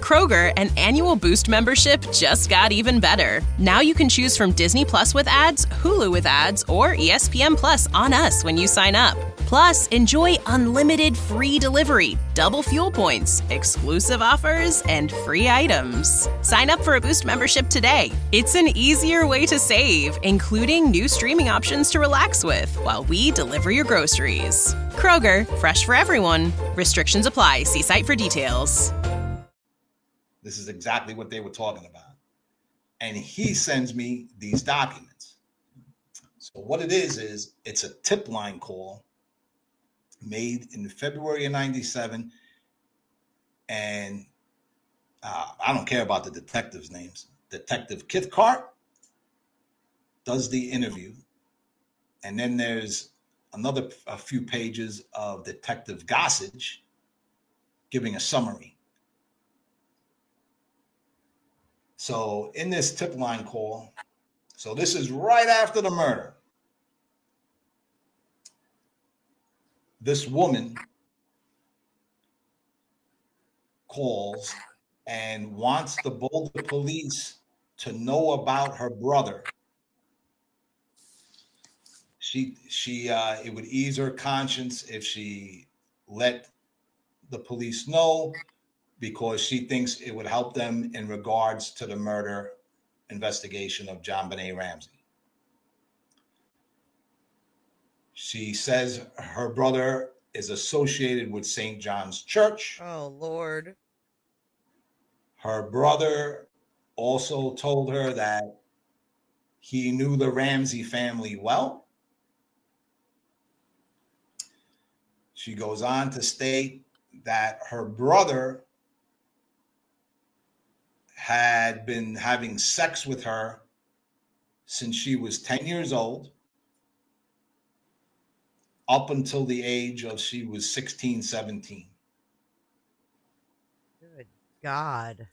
Kroger, an annual Boost membership just got even better. Now you can choose from Disney Plus with ads, Hulu with ads, or ESPN Plus on us when you sign up. Plus, enjoy unlimited free delivery, double fuel points, exclusive offers, and free items. Sign up for a Boost membership today. It's an easier way to save, including new streaming options to relax with while we deliver your groceries. Kroger, fresh for everyone. Restrictions apply. See site for details. This is exactly what they were talking about. And he sends me these documents. So what it is it's a tip line call made in February of 97. And I don't care about the detectives' names. Detective Kithcart does the interview. And then there's a few pages of Detective Gossage giving a summary. So in this tip line call, so this is right after the murder. This woman calls and wants the Boulder police to know about her brother. It would ease her conscience if she let the police know, because she thinks it would help them in regards to the murder investigation of JonBenet Ramsey. She says her brother is associated with St. John's Church. Oh, Lord. Her brother also told her that he knew the Ramsey family well. She goes on to state that her brother had been having sex with her since she was 10 years old, up until the age of she was 16, 17. Good God.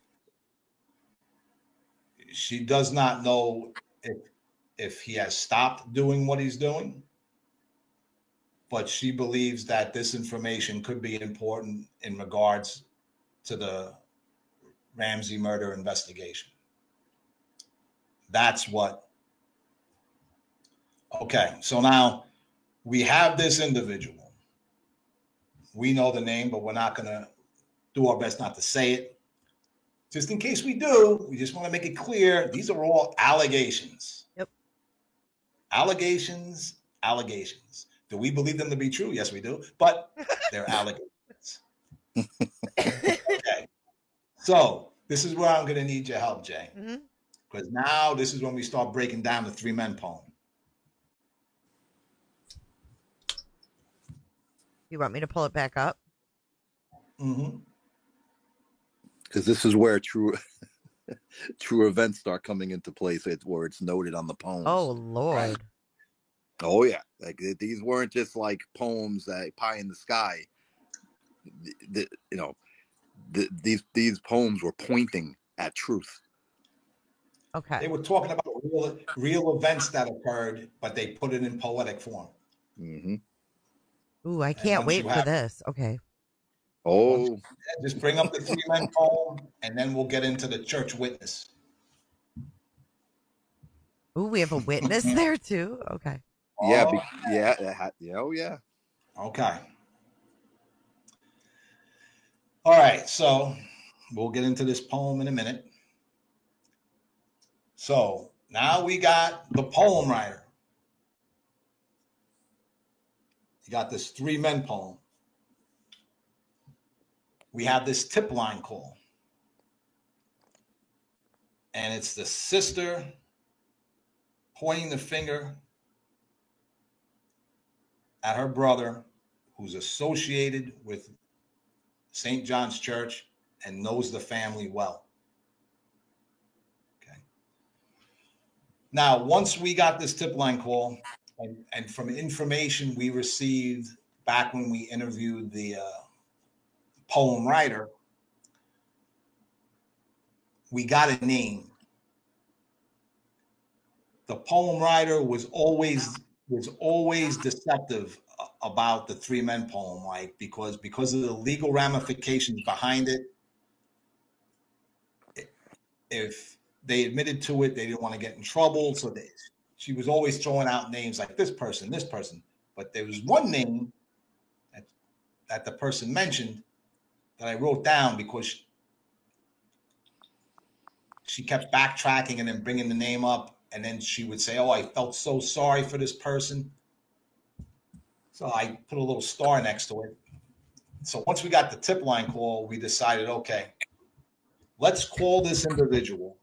She does not know if he has stopped doing what he's doing, but she believes that this information could be important in regards to the Ramsey murder investigation. That's what. Okay, so now we have this individual. We know the name, but we're not going to do our best not to say it. Just in case we do, we just want to make it clear, these are all allegations. Yep. Allegations. Do we believe them to be true? Yes, we do, but they're allegations. Okay. So this is where I'm going to need your help, Jay. Because now this is when we start breaking down the Three Men poem. You want me to pull it back up? Mm-hmm. Because this is where true events start coming into place, where it's noted on the poems. Oh, Lord. Right? Oh, yeah. Like these weren't just like poems that pie in the sky. These poems were pointing at truth. Okay. They were talking about real events that occurred, but they put it in poetic form. Mm-hmm. Ooh, I can't wait for this. Okay. Oh. Just bring up the Three Men poem, and then we'll get into the church witness. Ooh, we have a witness there too? Okay. Yeah. Oh, Yeah. Okay. All right, so we'll get into this poem in a minute. So now we got the poem writer. You got this Three Men poem. We have this tip line call. And it's the sister pointing the finger at her brother, who's associated with St. John's Church and knows the family well. Okay. Now, once we got this tip line call, and from information we received back when we interviewed the poem writer, we got a name. The poem writer was always deceptive about the Three Men poem, like because of the legal ramifications behind it. if they admitted to it, they didn't want to get in trouble. So she was always throwing out names like this person. But there was one name that the person mentioned that I wrote down because she kept backtracking and then bringing the name up. And then she would say, oh, I felt so sorry for this person. So I put a little star next to it. So once we got the tip line call, we decided, okay, let's call this individual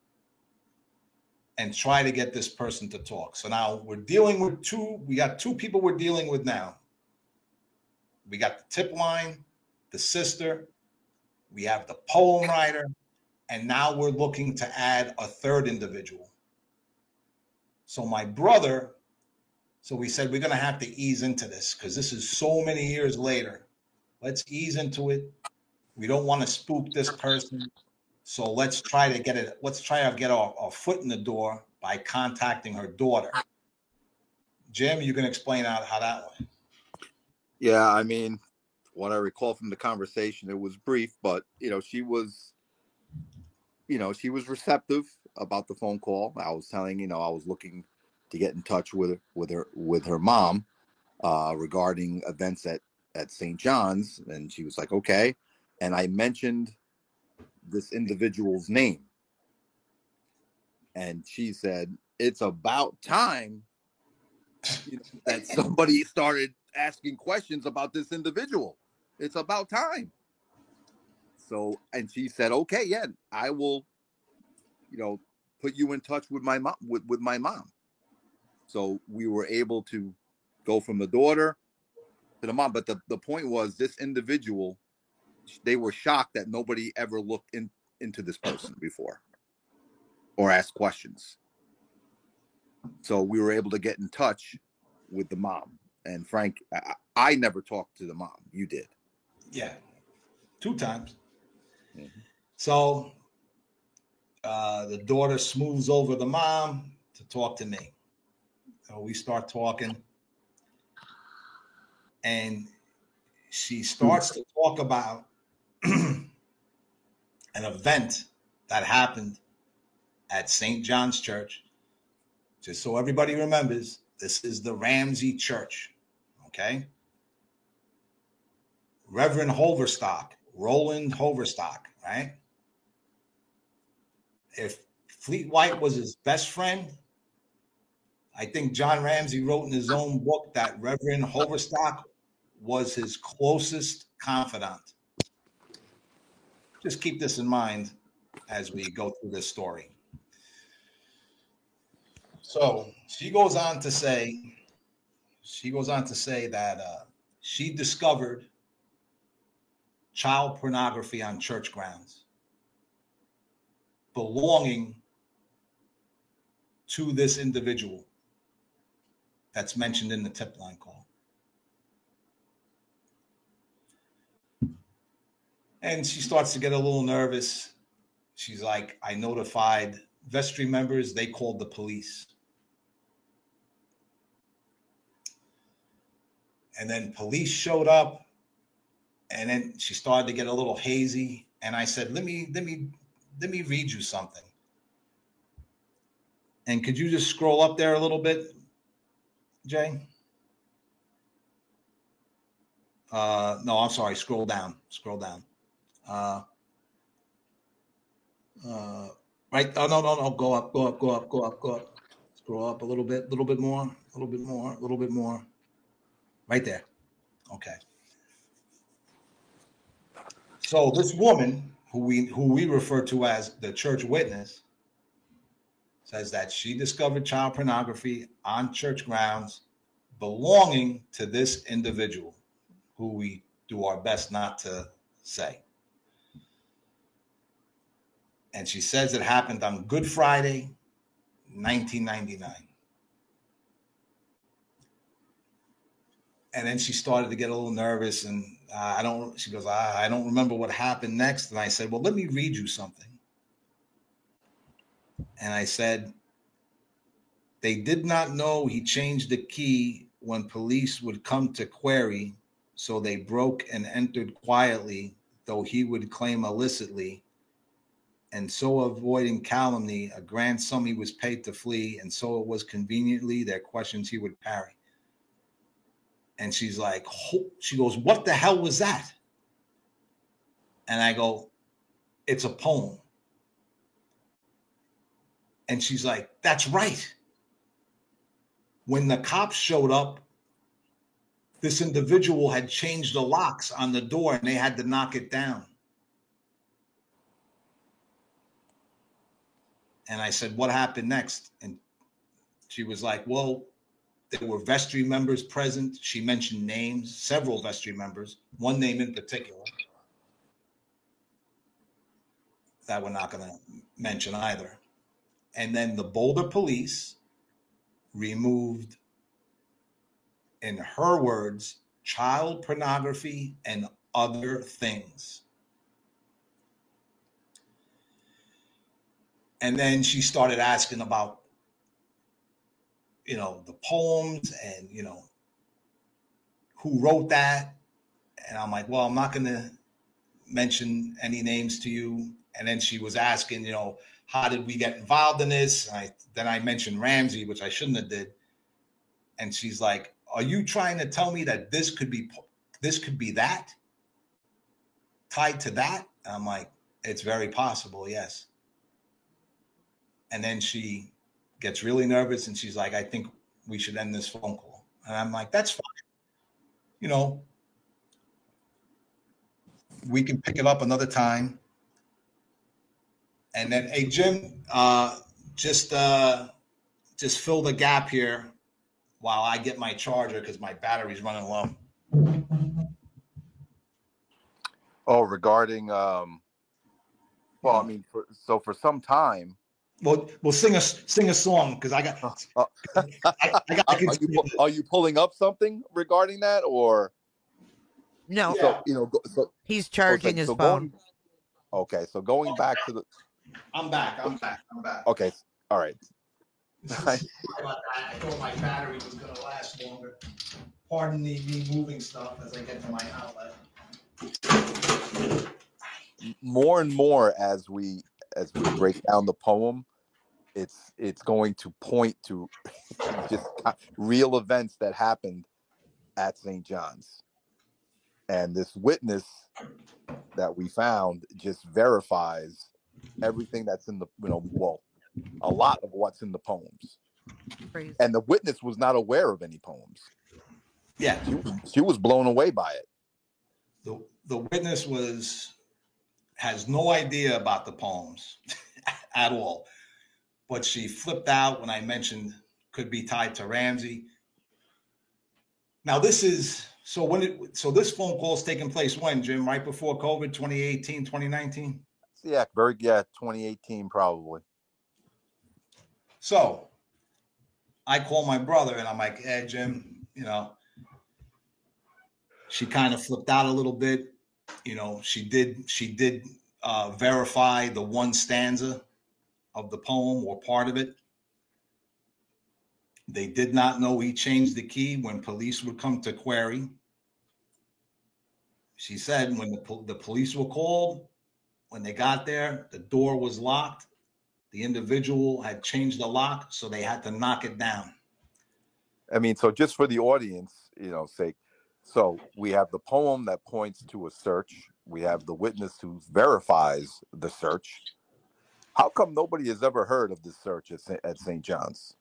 and try to get this person to talk. So now we're dealing with we got two people we're dealing with now. We got the tip line, the sister, we have the poem writer, and now we're looking to add a third individual. So my brother, so we said we're going to have to ease into this because this is so many years later. Let's ease into it. We don't want to spook this person. So let's try to get our foot in the door by contacting her daughter. Jim, you can explain out how that went. Yeah, I mean, what I recall from the conversation, it was brief, but she was receptive about the phone call. I was telling, I was looking to get in touch with her mom regarding events at St. John's, and she was like, okay. And I mentioned this individual's name, and she said, it's about time that somebody started asking questions about this individual. It's about time. So, and she said, okay, yeah, I will, put you in touch with my mom, with my mom. So we were able to go from the daughter to the mom. But the point was, this individual, they were shocked that nobody ever looked into this person before or asked questions. So we were able to get in touch with the mom. And Frank, I never talked to the mom. You did. Yeah, 2 times. Mm-hmm. So the daughter smooths over the mom to talk to me. So we start talking, and she starts to talk about an event that happened at St. John's Church. Just so everybody remembers, this is the Ramsey Church, okay? Reverend Hoverstock, Roland Hoverstock, right? If Fleet White was his best friend, I think John Ramsey wrote in his own book that Reverend Hoverstock was his closest confidant. Just keep this in mind as we go through this story. So she goes on to say that she discovered child pornography on church grounds belonging to this individual that's mentioned in the tip line call. And she starts to get a little nervous. She's like, I notified vestry members, they called the police. And then police showed up, and then she started to get a little hazy. And I said, let me read you something. And could you just scroll up there a little bit, Jay? No, I'm sorry. Scroll down. Right. Oh, no. Go up. Scroll up a little bit more. Right there. Okay. So this woman, who we refer to as the church witness, says that she discovered child pornography on church grounds belonging to this individual, who we do our best not to say. And she says it happened on Good Friday, 1999. And then she started to get a little nervous, and she goes, I don't remember what happened next. And I said, well, let me read you something. And I said, they did not know he changed the key when police would come to query, so they broke and entered quietly, though he would claim illicitly. and so avoiding calumny, a grand sum he was paid to flee, and so it was conveniently their questions he would parry. And she's like, she goes, what the hell was that? And I go, it's a poem. And she's like, that's right. When the cops showed up, this individual had changed the locks on the door and they had to knock it down. And I said, what happened next? And she was like, well, there were vestry members present. She mentioned names, several vestry members, one name in particular that we're not going to mention either. And then the Boulder police removed, in her words, child pornography and other things. And then she started asking about, the poems and, who wrote that. And I'm like, well, I'm not going to mention any names to you. And then she was asking, how did we get involved in this? Then I mentioned Ramsey, which I shouldn't have did. And she's like, are you trying to tell me that this could be that? Tied to that? And I'm like, it's very possible, yes. And then she gets really nervous and she's like, I think we should end this phone call. And I'm like, that's fine. We can pick it up another time. And then, hey, Jim, just fill the gap here while I get my charger because my battery's running low. Oh, regarding, for some time. Well, sing a song because I got. Are you pulling up something regarding that or? No. Yeah. So he's charging his phone. So going back to the. I'm back. Okay. All right. Sorry about that. I thought my battery was going to last longer. Pardon me moving stuff as I get to my outlet. More and more as we break down the poem, it's going to point to just real events that happened at St. John's. And this witness that we found just verifies everything that's in the, a lot of what's in the poems. Crazy. And the witness was not aware of any poems. Yeah. She was blown away by it. The witness has no idea about the poems at all. But she flipped out when I mentioned could be tied to Ramsey. Now this is this phone call is taking place when, Jim? Right before COVID, 2018, 2019? Yeah, 2018 probably. So I call my brother and I'm like, hey, Jim, she kind of flipped out a little bit. She did verify the one stanza of the poem or part of it. They did not know he changed the key when police would come to query. She said when the police were called, when they got there, the door was locked. The individual had changed the lock, so they had to knock it down. So just for the audience, sake, so we have the poem that points to a search. We have the witness who verifies the search. How come nobody has ever heard of this search at St. John's?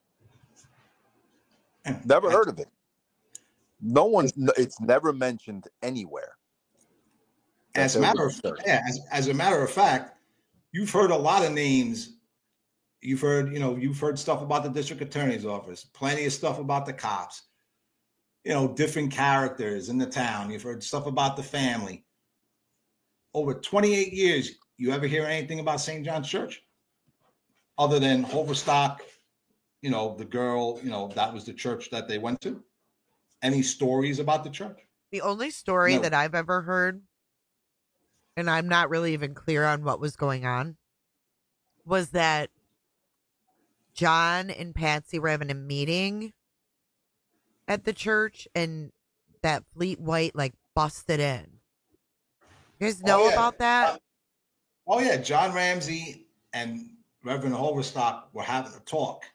Never heard of it. No one. It's never mentioned anywhere. As a matter of fact, you've heard a lot of names. You've heard stuff about the district attorney's office, plenty of stuff about the cops, different characters in the town. You've heard stuff about the family. Over 28 years, you ever hear anything about St. John's Church? Other than Overstock, the girl, that was the church that they went to. Any stories about the church? The only story that I've ever heard, and I'm not really even clear on what was going on, was that John and Patsy were having a meeting at the church and that Fleet White busted in. You guys know about that? Oh yeah, John Ramsey and Reverend Overstock were having a talk,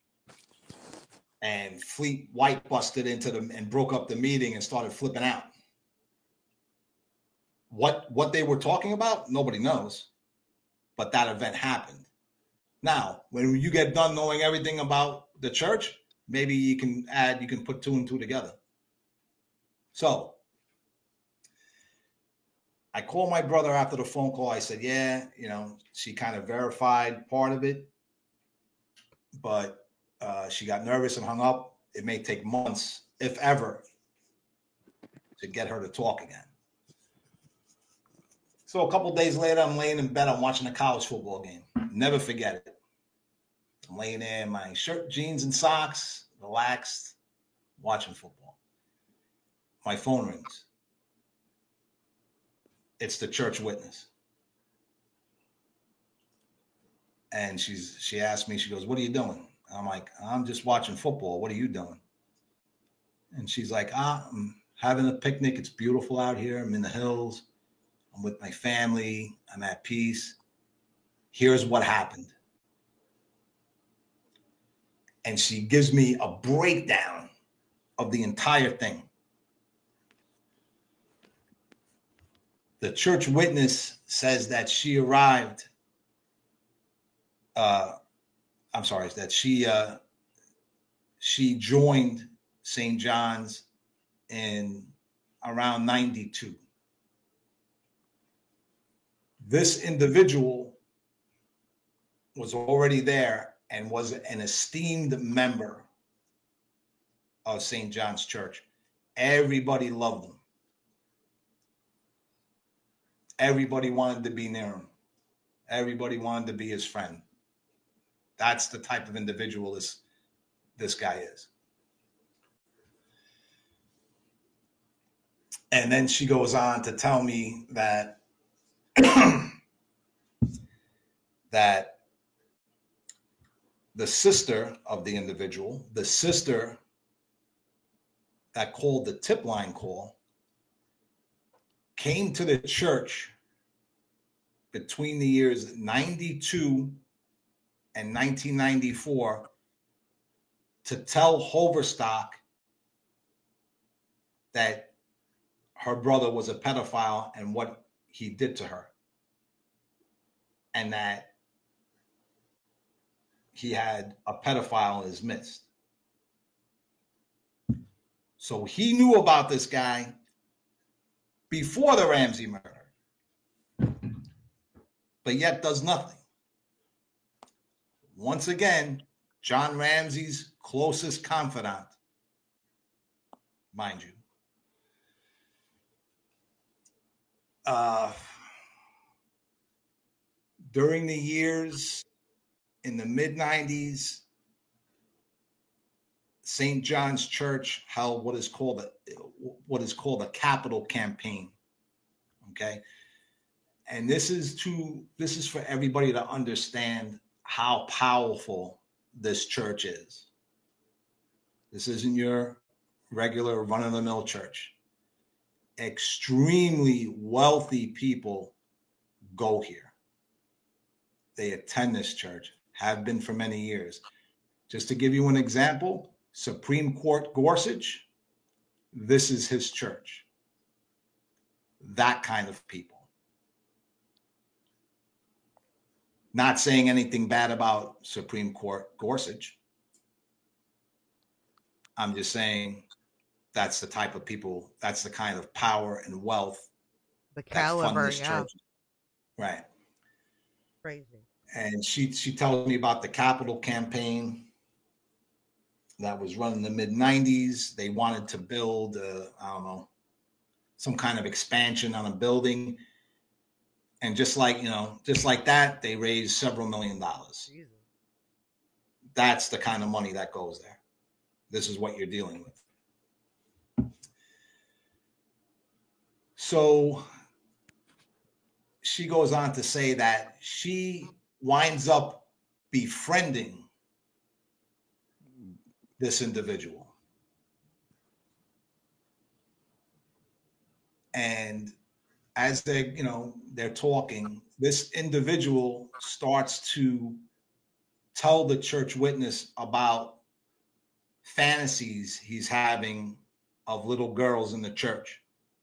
and Fleet White busted into them and broke up the meeting and started flipping out. What they were talking about, nobody knows, but that event happened. Now, when you get done knowing everything about the church, maybe you can put two and two together. So I called my brother after the phone call. I said, yeah, she kind of verified part of it, but she got nervous and hung up. It may take months, if ever, to get her to talk again. So a couple days later, I'm laying in bed. I'm watching a college football game. Never forget it. I'm laying there in my shirt, jeans, and socks, relaxed, watching football. My phone rings. It's the church witness. And she asked me, she goes, what are you doing? I'm like, I'm just watching football. What are you doing? And she's like, I'm having a picnic. It's beautiful out here. I'm in the hills. I'm with my family. I'm at peace. Here's what happened. And she gives me a breakdown of the entire thing. The church witness says that she arrived. That she joined St. John's in around 92. This individual was already there and was an esteemed member of St. John's Church. Everybody loved him. Everybody wanted to be near him. Everybody wanted to be his friend. That's the type of individual this guy is. And then she goes on to tell me that that the sister of the individual, the sister that called the tip line call, came to the church between the years 92 and 1994 to tell Hoverstock that her brother was a pedophile and what he did to her, and that he had a pedophile in his midst. So he knew about this guy before the Ramsey murder, but yet does nothing. Once again, John Ramsey's closest confidant, mind you. During the years in the mid-90s, St. John's Church held what is called a capital campaign. Okay, and this is for everybody to understand how powerful this church is. This isn't your regular run-of-the-mill church. Extremely wealthy people go here. They attend this church, have been for many years. Just to give you an example, Supreme Court Gorsuch, this is his church. That kind of people. Not saying anything bad about Supreme Court Gorsuch. I'm just saying that's the type of people, that's the kind of power and wealth, the caliber, yeah. Church. Right. Crazy. And she tells me about the capital campaign that was run in the mid-90s. They wanted to build, some kind of expansion on a building. And just like that, they raised several $1 million. Jesus. That's the kind of money that goes there. This is what you're dealing with. So she goes on to say that she winds up befriending this individual. And as they're talking, this individual starts to tell the church witness about fantasies he's having of little girls in the church.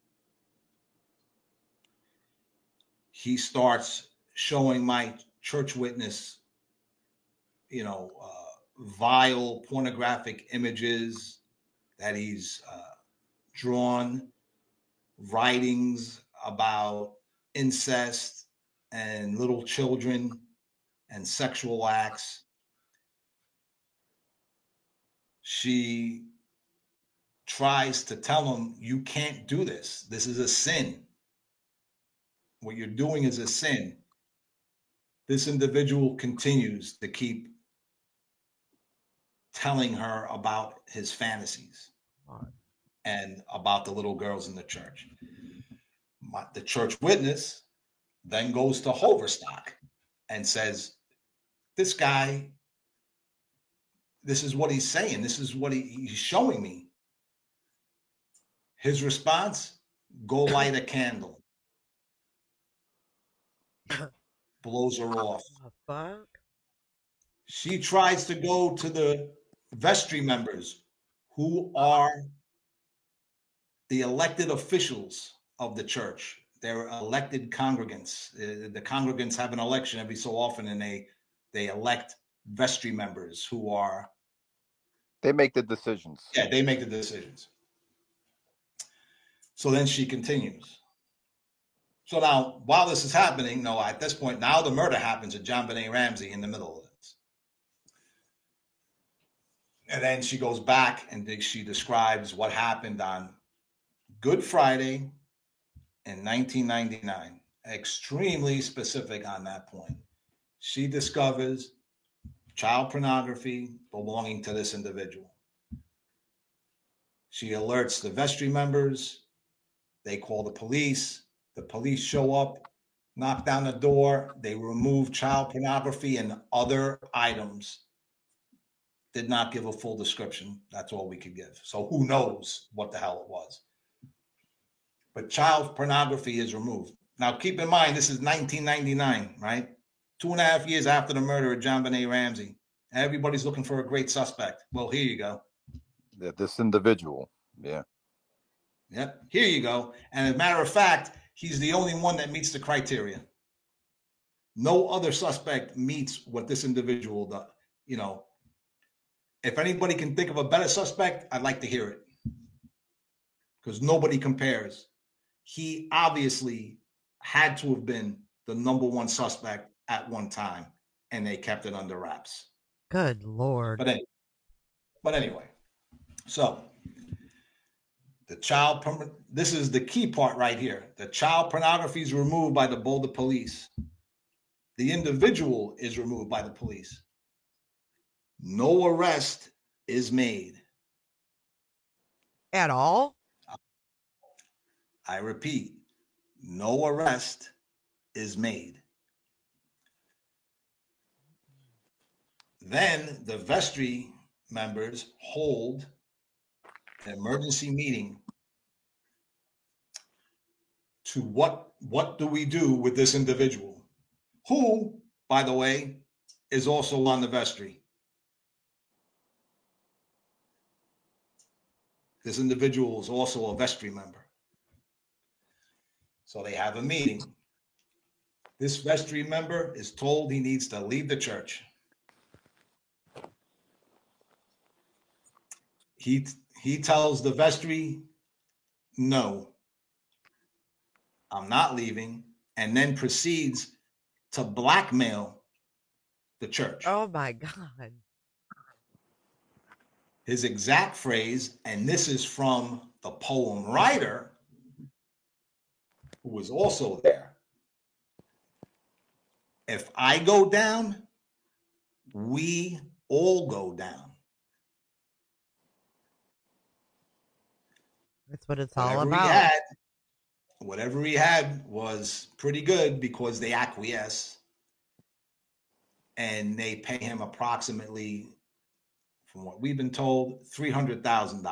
He starts showing my church witness, vile pornographic images that he's drawn, writings about incest and little children and sexual acts. She tries to tell him, you can't do this. This is a sin. What you're doing is a sin. This individual continues to keep telling her about his fantasies and about the little girls in the church. The church witness then goes to Hoverstock and says, this guy, this is what he's saying. This is what he's showing me. His response, go light a candle. Blows her off. Fuck. She tries to go to the vestry members who are the elected officials of the church. They're elected congregants. The congregants have an election every so often, and they elect vestry members who are... They make the decisions. Yeah, they make the decisions. So then she continues. So now, while this is happening, at this point, now the murder happens to JonBenet Ramsey in the middle of this. And then she goes back and she describes what happened on Good Friday in 1999. Extremely specific on that point. She discovers child pornography belonging to this individual. She alerts the vestry members. They call the police. The police show up, knock down the door. They remove child pornography and other items. Did not give a full description. That's all we could give. So who knows what the hell it was. But child pornography is removed. Now, keep in mind, this is 1999, right? 2.5 years after the murder of JonBenet Ramsey. Everybody's looking for a great suspect. Well, here you go. Yeah, this individual. Yeah. Yep. Here you go. And as a matter of fact, he's the only one that meets the criteria. No other suspect meets what this individual does. If anybody can think of a better suspect, I'd like to hear it. Because nobody compares. He obviously had to have been the number one suspect at one time, and they kept it under wraps. Good Lord. But anyway, so this is the key part right here. The child pornography is removed by the Boulder police. The individual is removed by the police. No arrest is made. At all? I repeat, no arrest is made. Then the vestry members hold an emergency meeting to what do we do with this individual, who, by the way, is also on the vestry. This individual is also a vestry member. So they have a meeting. This vestry member is told he needs to leave the church. He tells the vestry, no, I'm not leaving, and then proceeds to blackmail the church. Oh my God. His exact phrase, and this is from the poem writer, who was also there. If I go down, we all go down. That's what it's all about. Whatever he had was pretty good because they acquiesce and they pay him approximately, from what we've been told, $300,000.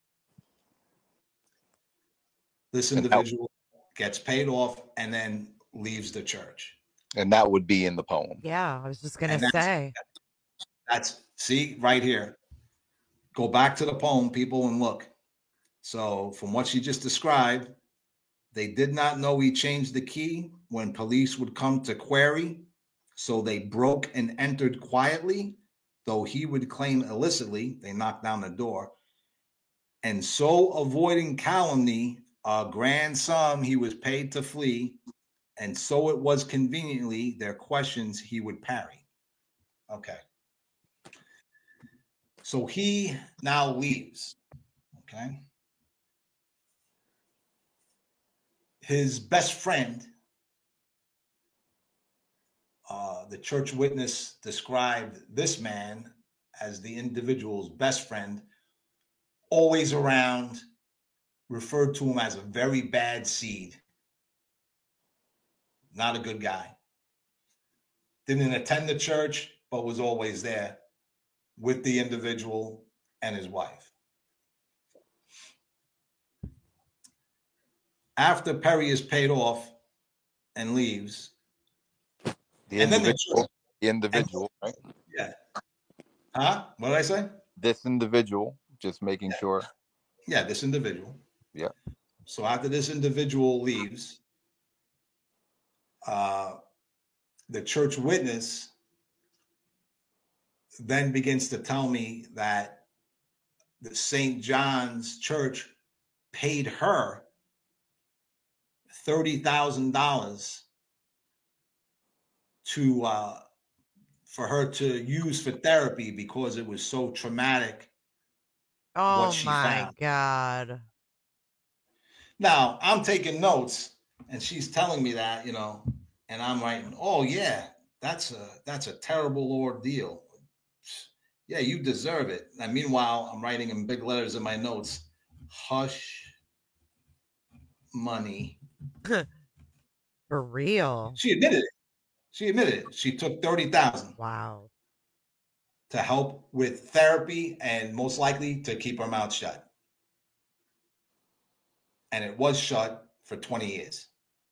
This individual gets paid off, and then leaves the church. And that would be in the poem. Yeah, I was just going to say. See, right here. Go back to the poem, people, and look. So from what she just described, they did not know he changed the key when police would come to query. So they broke and entered quietly, though he would claim illicitly. They knocked down the door. And so avoiding calumny, a grand sum he was paid to flee. And so it was conveniently their questions he would parry. Okay. So he now leaves. Okay. His best friend, the church witness described this man as the individual's best friend, always around, referred to him as a very bad seed. Not a good guy. Didn't attend the church, but was always there with the individual and his wife. After Perry is paid off and leaves, the individual, right? Yeah. Huh? What did I say? This individual, just making sure. Yeah, this individual. Yeah. So after this individual leaves, the church witness then begins to tell me that the St. John's Church paid her $30,000 for her to use for therapy because it was so traumatic. Oh my God. Now I'm taking notes and she's telling me that, you know, and I'm writing, oh yeah, that's a terrible ordeal. Yeah, you deserve it. And meanwhile, I'm writing in big letters in my notes, hush money. For real. She admitted it. She took $30,000. Wow. To help with therapy and most likely to keep her mouth shut. And it was shut for 20 years.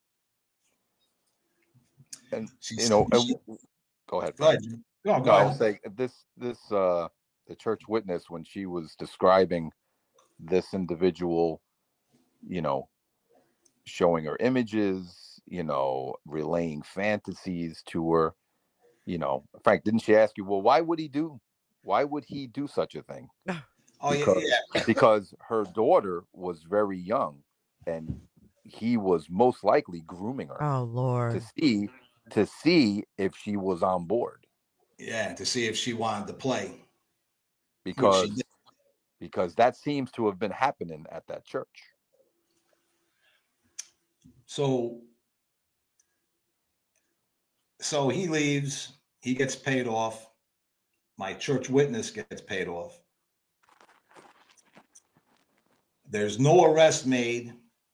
And go ahead. Go ahead. No, I was saying the church witness, when she was describing this individual, you know, showing her images, you know, relaying fantasies to her, you know, Frank, didn't she ask you, well, why would he do such a thing? Because her daughter was very young and he was most likely grooming her. Oh Lord. To see if she was on board. Yeah, to see if she wanted to play. Because that seems to have been happening at that church. So he leaves, he gets paid off. My church witness gets paid off. There's no arrest made,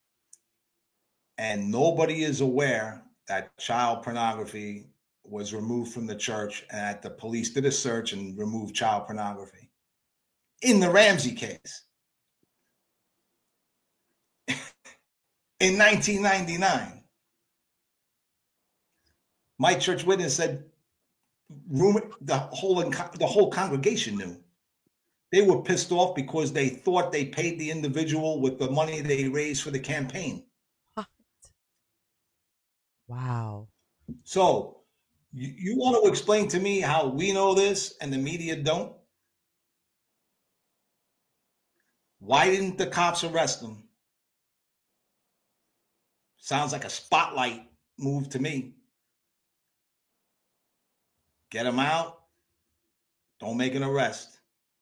and nobody is aware that child pornography was removed from the church and that the police did a search and removed child pornography. In the Ramsey case. In 1999. My church witness said the whole congregation knew. They were pissed off because they thought they paid the individual with the money they raised for the campaign. What? Wow. So you want to explain to me how we know this and the media don't? Why didn't the cops arrest him? Sounds like a spotlight move to me. Get him out. Don't make an arrest.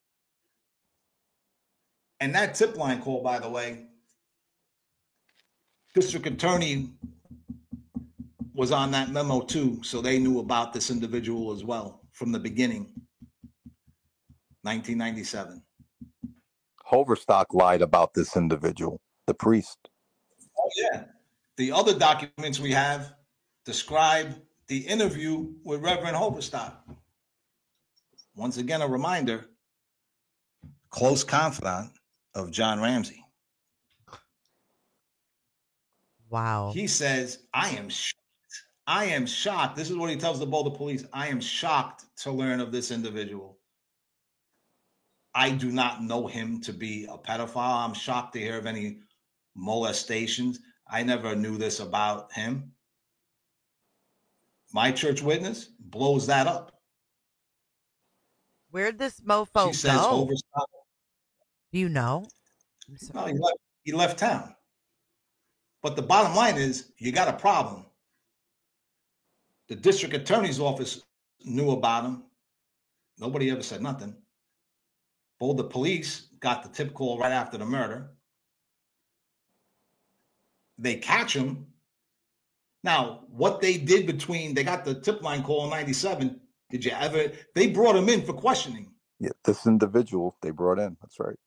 And that tip line call, by the way, district attorney was on that memo too, so they knew about this individual as well from the beginning, 1997. Hoverstock lied about this individual, the priest. Oh, yeah. The other documents we have describe the interview with Reverend Hoverstock. Once again, a reminder, close confidant of John Ramsey. Wow. He says, I am shocked I am shocked. This is what he tells the Boulder police. I am shocked to learn of this individual. I do not know him to be a pedophile. I'm shocked to hear of any molestations. I never knew this about him. My church witness blows that up. Where'd this mofo She says go? Do you know? No, he left town. But the bottom line is, you got a problem. The district attorney's office knew about him. Nobody ever said nothing. Boulder police got the tip call right after the murder. They catch him. Now, what they did they got the tip line call in 97. They brought him in for questioning. Yeah, this individual they brought in. That's right.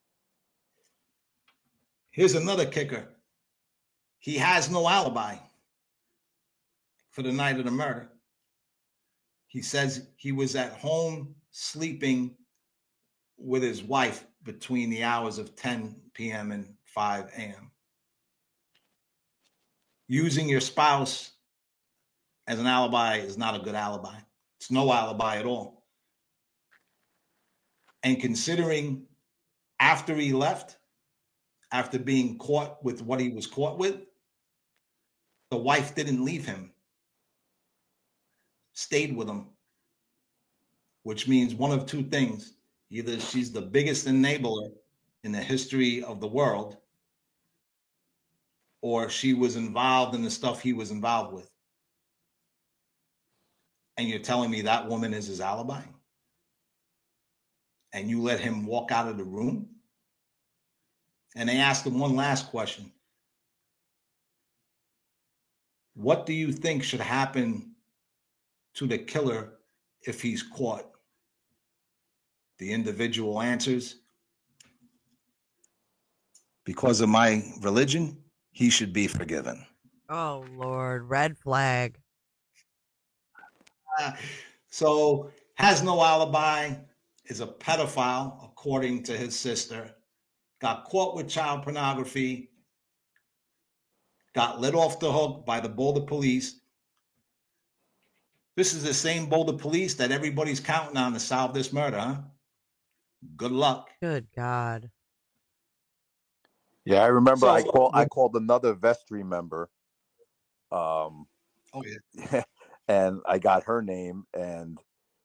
Here's another kicker. He has no alibi for the night of the murder. He says he was at home sleeping with his wife between the hours of 10 p.m. and 5 a.m. Using your spouse as an alibi is not a good alibi. It's no alibi at all. And considering after he left, after being caught with what he was caught with, the wife didn't leave him, stayed with him, which means one of two things. Either she's the biggest enabler in the history of the world, or she was involved in the stuff he was involved with. And you're telling me that woman is his alibi? And you let him walk out of the room? And they asked him one last question. What do you think should happen to the killer if he's caught? The individual answers, because of my religion, he should be forgiven. Oh, Lord, red flag. So, has no alibi, is a pedophile, according to his sister, got caught with child pornography, got let off the hook by the Boulder police. This is the same Boulder police that everybody's counting on to solve this murder, huh? Good luck. Good God. Yeah, I remember I called another vestry member. And I got her name, and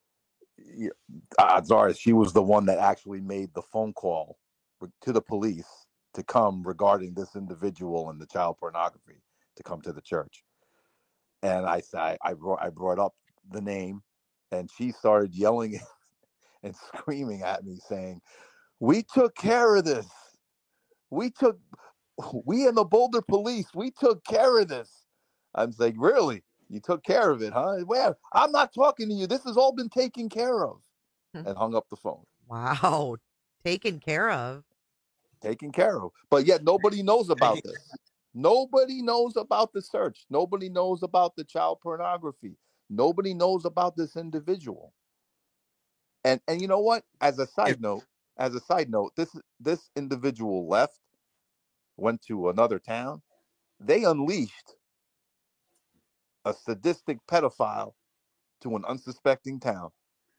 odds are she was the one that actually made the phone call to the police to come regarding this individual and the child pornography to come to the church. And I brought up the name, and she started yelling and screaming at me saying, "We took care of this. We in the Boulder police, we took care of this." I'm like, "Really? You took care of it, huh? Well, I'm not talking to you. This has all been taken care of." And hung up the phone. Wow. Taken care of. Taken care of. But yet nobody knows about this. Nobody knows about the search. Nobody knows about the child pornography. Nobody knows about this individual. And you know what? As a side note, this individual left, went to another town. They unleashed a sadistic pedophile to an unsuspecting town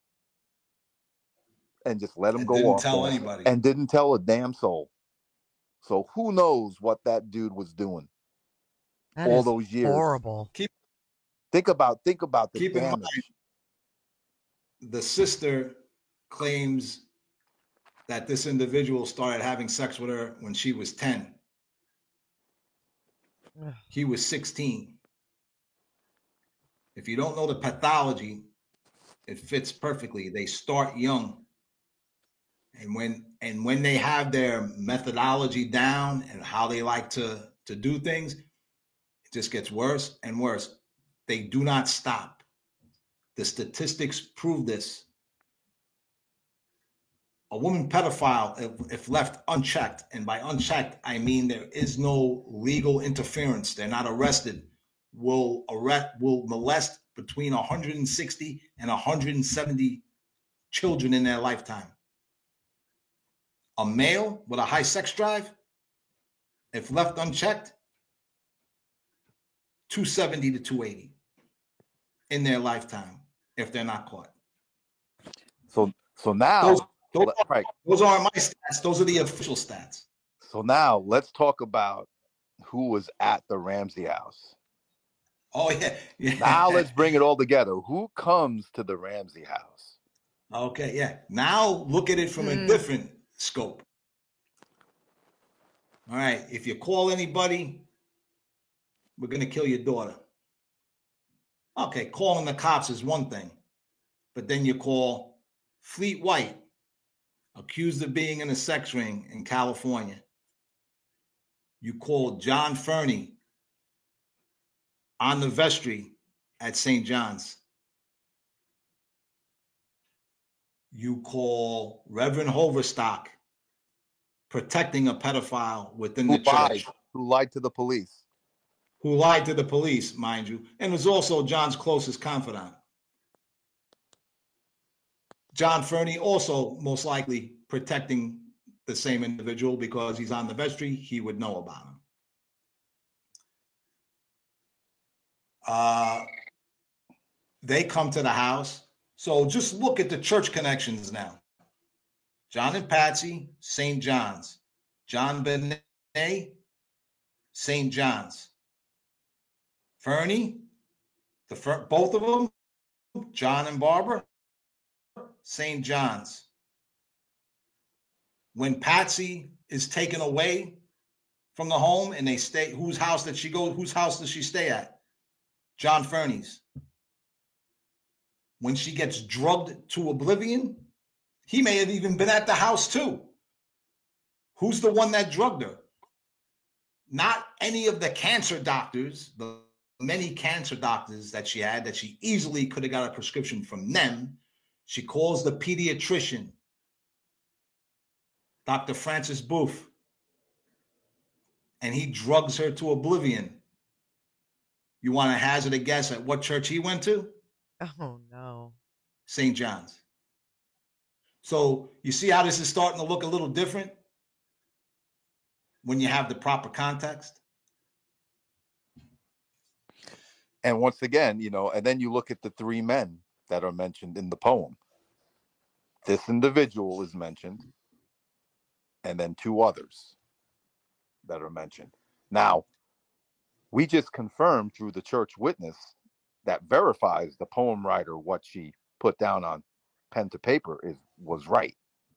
and just let him go off. Didn't tell anybody. And didn't tell a damn soul. So who knows what that dude was doing all those years? Horrible. Think about the Keep in damage. mind, the sister claims that this individual started having sex with her when she was 10. He was 16. If you don't know the pathology, it fits perfectly. They start young. And when they have their methodology down and how they like to do things, it just gets worse and worse. They do not stop. The statistics prove this. A woman pedophile, if left unchecked, and by unchecked, I mean there is no legal interference, they're not arrested, will molest between 160 and 170 children in their lifetime. A male with a high sex drive, if left unchecked, 270 to 280. in their lifetime if they're not caught. So now, those aren't my stats. Those are the official stats. So now let's talk about who was at the Ramsey house. Oh, yeah. Now let's bring it all together. Who comes to the Ramsey house? Okay, yeah. Now look at it from a different scope. All right, if you call anybody, we're going to kill your daughter. Okay, calling the cops is one thing. But then you call Fleet White, accused of being in a sex ring in California. You call John Fernie on the vestry at St. John's. You call Reverend Hoverstock protecting a pedophile within the church. Who lied to the police. Who lied to the police, mind you, and was also John's closest confidant. John Fernie also most likely protecting the same individual because he's on the vestry, he would know about him. They come to the house. So just look at the church connections now. John and Patsy, St. John's. John Benet, St. John's. Fernie, both of them, John and Barbara, St. John's. When Patsy is taken away from the home and they stay, whose house did she go? Whose house does she stay at? John Fernie's. When she gets drugged to oblivion, he may have even been at the house too. Who's the one that drugged her? Not any of the cancer doctors, the many cancer doctors that she had, that she easily could have got a prescription from them. She calls the pediatrician, Dr. Francis Booth, and he drugs her to oblivion. You want to hazard a guess at what church he went to? Oh, no. St. John's. So you see how this is starting to look a little different when you have the proper context? And once again, and then you look at the three men that are mentioned in the poem. This individual is mentioned, and then two others that are mentioned. Now, we just confirmed through the church witness that verifies the poem writer, what she put down on pen to paper was right.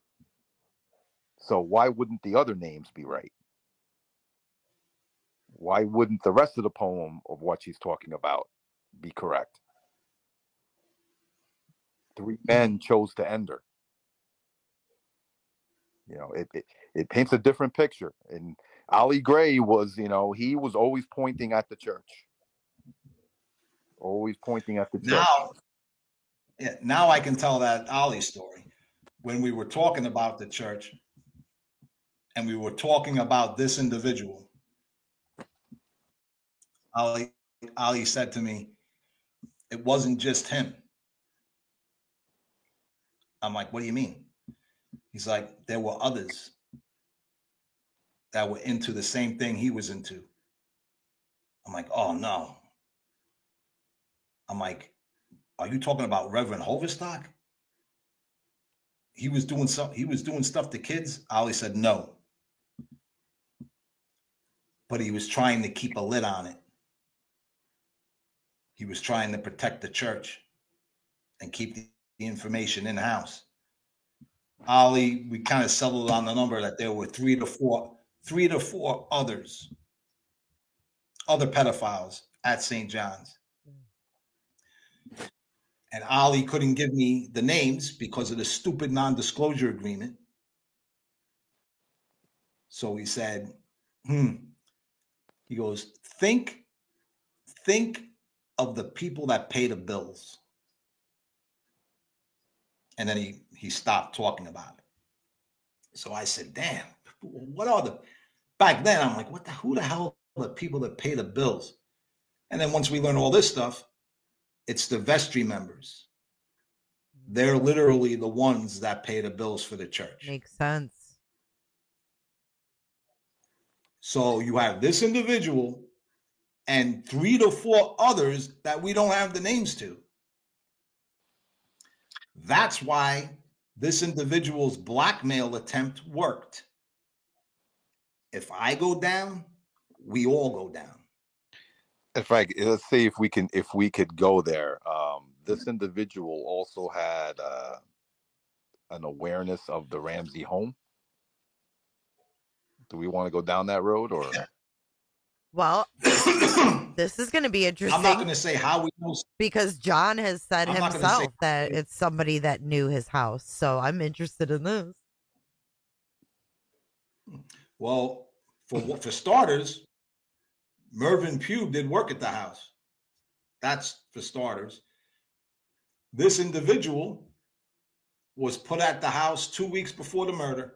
So why wouldn't the other names be right? Why wouldn't the rest of the poem of what she's talking about be correct? Three men chose to end her. It paints a different picture. And Ali Gray was, he was always pointing at the church. Always pointing at the church. Now I can tell that Ali story. When we were talking about the church and we were talking about this individual, Ali said to me, it wasn't just him. I'm like, what do you mean? He's like, there were others that were into the same thing he was into. I'm like, oh no. I'm like, are you talking about Reverend Hoverstock? He was doing stuff to kids. Ali said no. But he was trying to keep a lid on it. He was trying to protect the church and keep the information in house. Ali, we kind of settled on the number that there were three to four other pedophiles at St. John's. And Ali couldn't give me the names because of the stupid non-disclosure agreement. So he said, he goes, think of the people that pay the bills. And then he stopped talking about it. So I said, damn, what are the, back then I'm like, who the hell are the people that pay the bills? And then once we learn all this stuff, it's the vestry members. They're literally the ones that pay the bills for the church. Makes sense. So you have this individual and 3 to 4 others that we don't have the names to. That's why this individual's blackmail attempt worked. If I go down, we all go down. And Frank, let's see if we could go there. This individual also had an awareness of the Ramsey home. Do we want to go down that road, or? Well, this is going to be interesting. I'm not going to say how we know, because John has said himself that it's somebody that knew his house. So I'm interested in this. Well, for starters, Mervyn Pugh did work at the house. That's for starters. This individual was put at the house 2 weeks before the murder.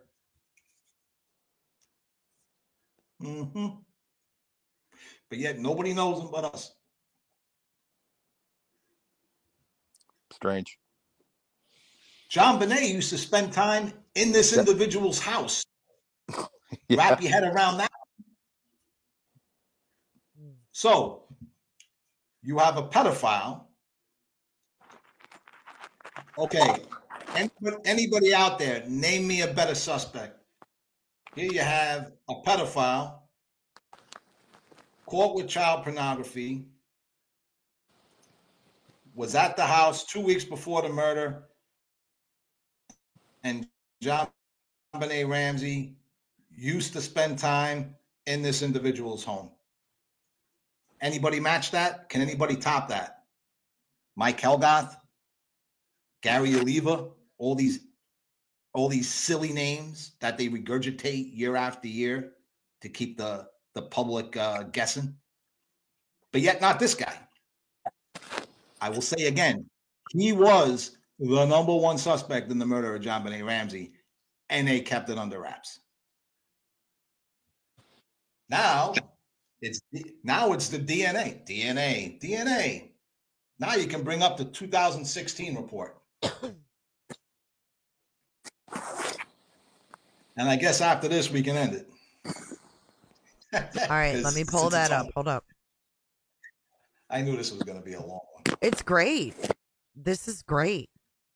But yet nobody knows him but us. Strange. JonBenét used to spend time in this individual's house. Yeah. Wrap your head around that. So you have a pedophile. Okay. Anybody out there, name me a better suspect. Here you have a pedophile caught with child pornography, was at the house 2 weeks before the murder, and JonBenét Ramsey used to spend time in this individual's home. Anybody match that? Can anybody top that? Mike Helgoth, Gary Oliva, all these silly names that they regurgitate year after year to keep the public guessing. But yet not this guy. I will say again, he was the number one suspect in the murder of JonBenét Ramsey, and they kept it under wraps. Now it's the DNA. Now you can bring up the 2016 report. And I guess after this we can end it. All right, let me pull that up. Hold up. I knew this was going to be a long one. It's great. This is great.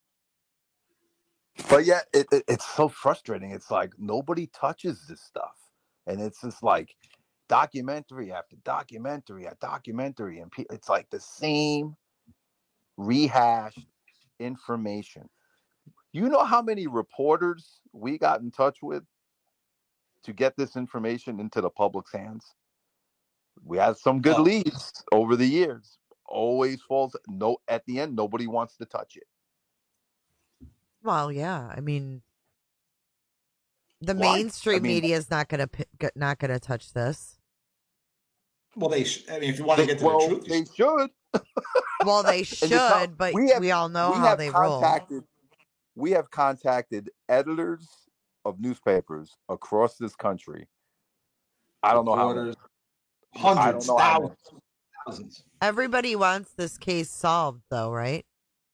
But yeah, it's so frustrating. It's like nobody touches this stuff. And it's just like documentary after documentary after documentary. And it's like the same rehashed information. You know how many reporters we got in touch with to get this information into the public's hands? We had some good leads over the years. Always falls. No, at the end, nobody wants to touch it. Well, yeah. I mean, the mainstream media is not going to touch this. Well, if you want to get to the truth, they should. Well, they should, but we all know how they roll. We have contacted editors of newspapers across this country. I don't know how many. Hundreds, thousands. Everybody wants this case solved, though, right?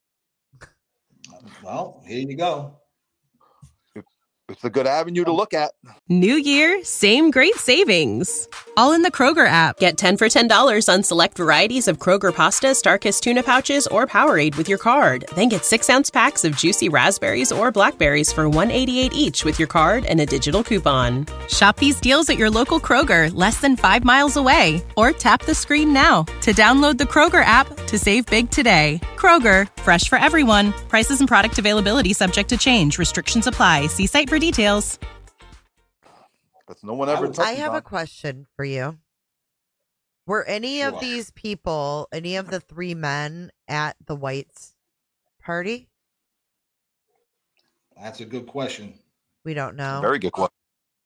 Well, here you go. It's a good avenue to look at. New year, same great savings. All in the Kroger app. Get 10 for $10 on select varieties of Kroger pasta, Starkist tuna pouches, or Powerade with your card. Then get 6-ounce packs of juicy raspberries or blackberries for $1.88 each with your card and a digital coupon. Shop these deals at your local Kroger, less than 5 miles away. Or tap the screen now to download the Kroger app to save big today. Kroger, fresh for everyone. Prices and product availability subject to change. Restrictions apply. See site for details. But no one ever. I have a question for you. Were any of these people, any of the 3 men at the White's party? That's a good question. We don't know. Very good question.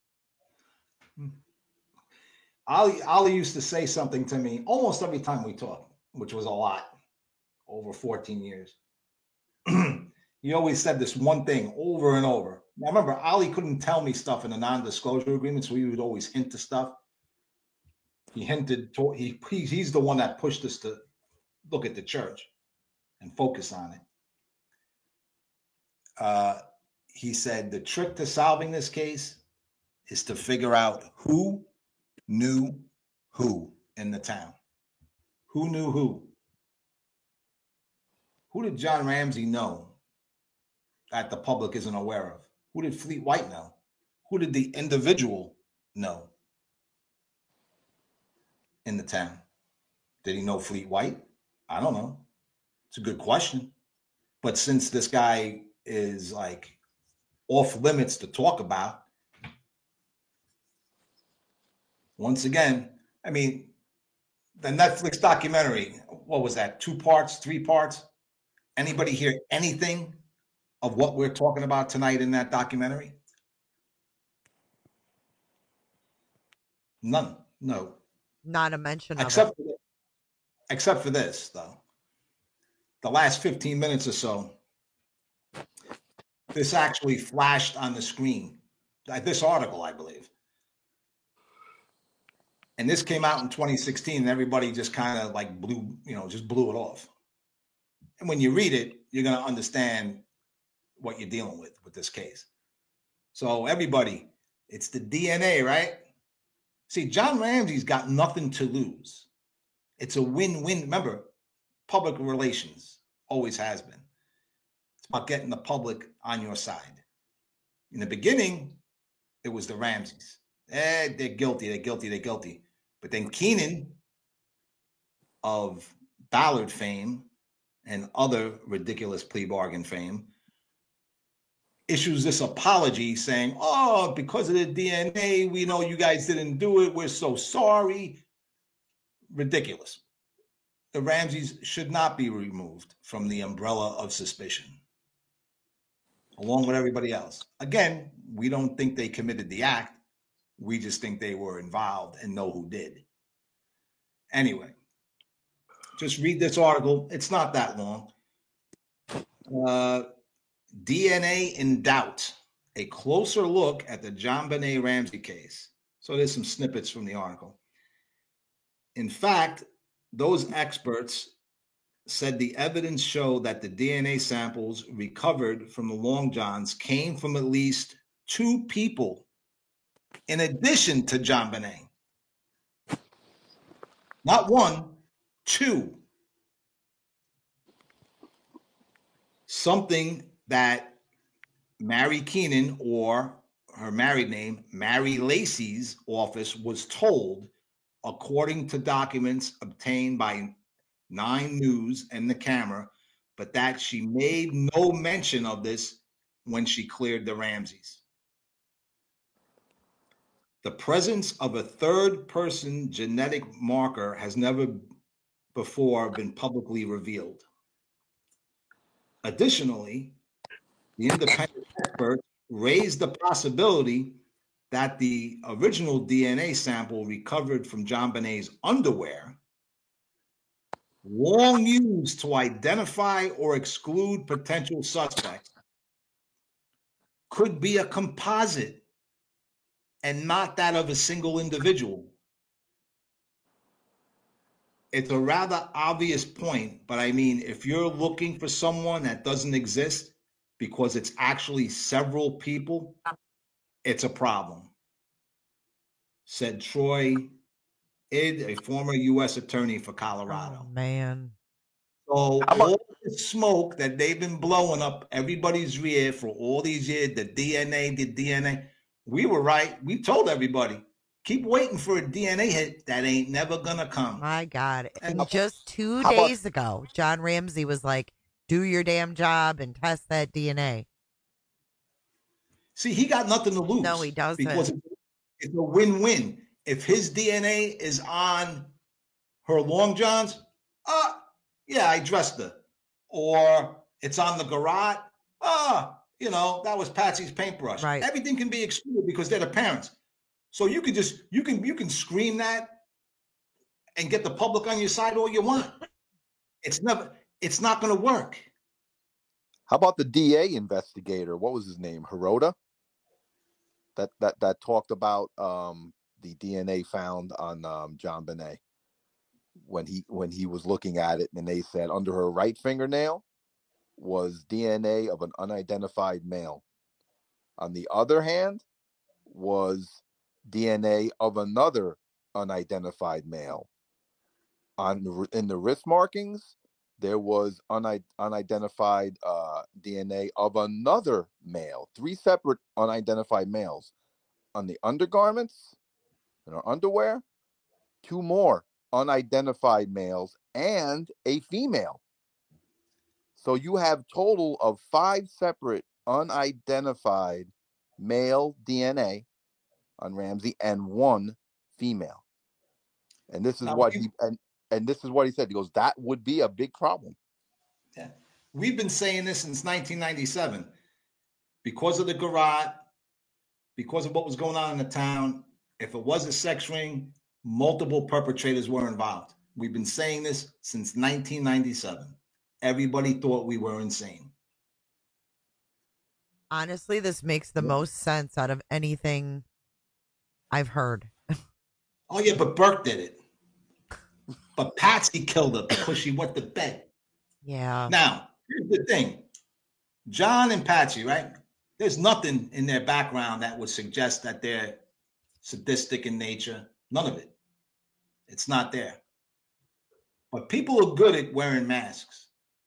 Ali used to say something to me almost every time we talked, which was a lot, over 14 years. He always said this one thing over and over. Now, remember, Ali couldn't tell me stuff in a non-disclosure agreement, so he would always hint to stuff. He hinted, he's the one that pushed us to look at the church and focus on it. He said the trick to solving this case is to figure out who knew who in the town. Who knew who? Who did John Ramsey know that the public isn't aware of? Who did Fleet White know? Who did the individual know in the town? Did he know Fleet White? I don't know. It's a good question. But since this guy is like off limits to talk about, once again, I mean, the Netflix documentary, what was that? 2 parts, 3 parts? Anybody hear anything of what we're talking about tonight in that documentary? None. No. Not a mention of it. Except for this, though. The last 15 minutes or so, this actually flashed on the screen. This article, I believe. And this came out in 2016, and everybody just kind of like blew it off. And when you read it, you're going to understand what you're dealing with this case. So everybody, it's the DNA, right? See, John Ramsey's got nothing to lose. It's a win-win. Remember, public relations always has been. It's about getting the public on your side. In the beginning, it was the Ramseys. They're guilty. But then Keenan of Ballard fame and other ridiculous plea bargain fame issues this apology saying, oh, because of the DNA, we know you guys didn't do it. We're so sorry. Ridiculous. The Ramseys should not be removed from the umbrella of suspicion, along with everybody else. Again, we don't think they committed the act. We just think they were involved and know who did. Anyway, just read this article. It's not that long. DNA in doubt. A closer look at the JonBenét Ramsey case. So there's some snippets from the article. In fact, those experts said the evidence showed that the DNA samples recovered from the Long Johns came from at least 2 people in addition to JonBenét. Not 1, 2. Something that Mary Keenan, or her married name, Mary Lacey's office, was told, according to documents obtained by 9 News and the camera, but that she made no mention of this when she cleared the Ramseys. The presence of a third-person genetic marker has never before been publicly revealed. Additionally, the independent experts raised the possibility that the original DNA sample recovered from JonBenét's underwear, long used to identify or exclude potential suspects, could be a composite and not that of a single individual. It's a rather obvious point, but I mean, if you're looking for someone that doesn't exist because it's actually several people, it's a problem, said Troy Id, a former U.S. attorney for Colorado. Oh, man. So all the smoke that they've been blowing up everybody's rear for all these years, the DNA, we were right. We told everybody, keep waiting for a DNA hit that ain't never gonna come. My God. And just 2 days ago, John Ramsey was like, do your damn job and test that DNA. See, he got nothing to lose. No, he doesn't. Because it's a win-win. If his DNA is on her Long Johns, yeah, I dressed her. Or it's on the garage, that was Patsy's paintbrush. Right. Everything can be excluded because they're the parents. So you could just you can scream that and get the public on your side all you want. It's not going to work. How about the DA investigator? What was his name? Hirota? That talked about the DNA found on JonBenét when he was looking at it, and they said under her right fingernail was DNA of an unidentified male. On the other hand, was DNA of another unidentified male. in the wrist markings, there was unidentified DNA of another male, 3 separate unidentified males on the undergarments and our underwear, 2 more unidentified males and a female. So you have total of 5 separate unidentified male DNA on Ramsey and 1 female. And this is what this is what he said. He goes, that would be a big problem. Yeah. We've been saying this since 1997. Because of the garage, because of what was going on in the town, if it was a sex ring, multiple perpetrators were involved. We've been saying this since 1997. Everybody thought we were insane. Honestly, this makes the most sense out of anything I've heard. Oh, yeah, but Burke did it. But Patsy killed her because she went to bed. Yeah. Now, here's the thing. John and Patsy, right? There's nothing in their background that would suggest that they're sadistic in nature. None of it. It's not there. But people are good at wearing masks.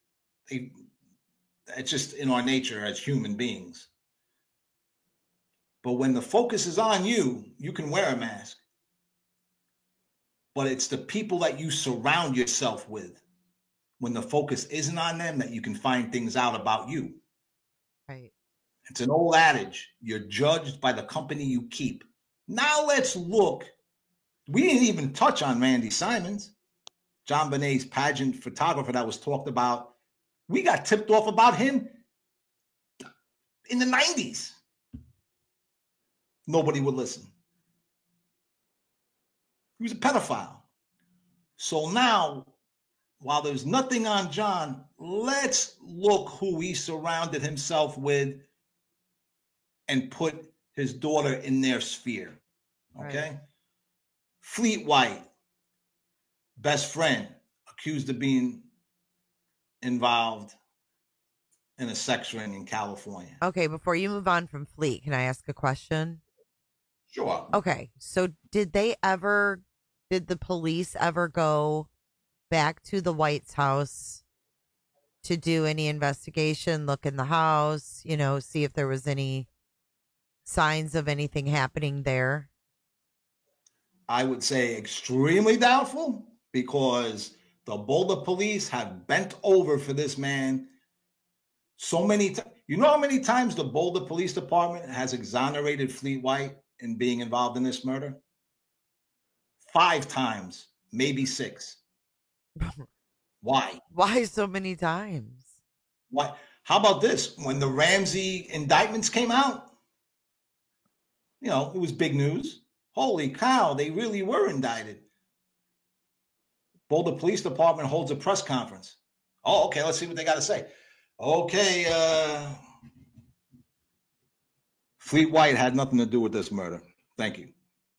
It's just in our nature as human beings. But when the focus is on you, you can wear a mask. But it's the people that you surround yourself with, when the focus isn't on them, that you can find things out about you. Right. It's an old adage. You're judged by the company you keep. Now let's look. We didn't even touch on Randy Simons, John Bonet's pageant photographer that was talked about. We got tipped off about him in the 90s. Nobody would listen. He was a pedophile. So now, while there's nothing on John, let's look who he surrounded himself with and put his daughter in their sphere. Okay? Right. Fleet White, best friend, accused of being involved in a sex ring in California. Okay, before you move on from Fleet, can I ask a question? Sure. Okay, so did the police ever go back to the White's house to do any investigation, look in the house, see if there was any signs of anything happening there? I would say extremely doubtful, because the Boulder police have bent over for this man so many times. You know how many times the Boulder Police Department has exonerated Fleet White in being involved in this murder? 5 times, maybe 6. Why? Why so many times? Why? How about this? When the Ramsey indictments came out, it was big news. Holy cow, they really were indicted. Boulder Police Department holds a press conference. Oh, okay, let's see what they got to say. Okay, Fleet White had nothing to do with this murder. Thank you.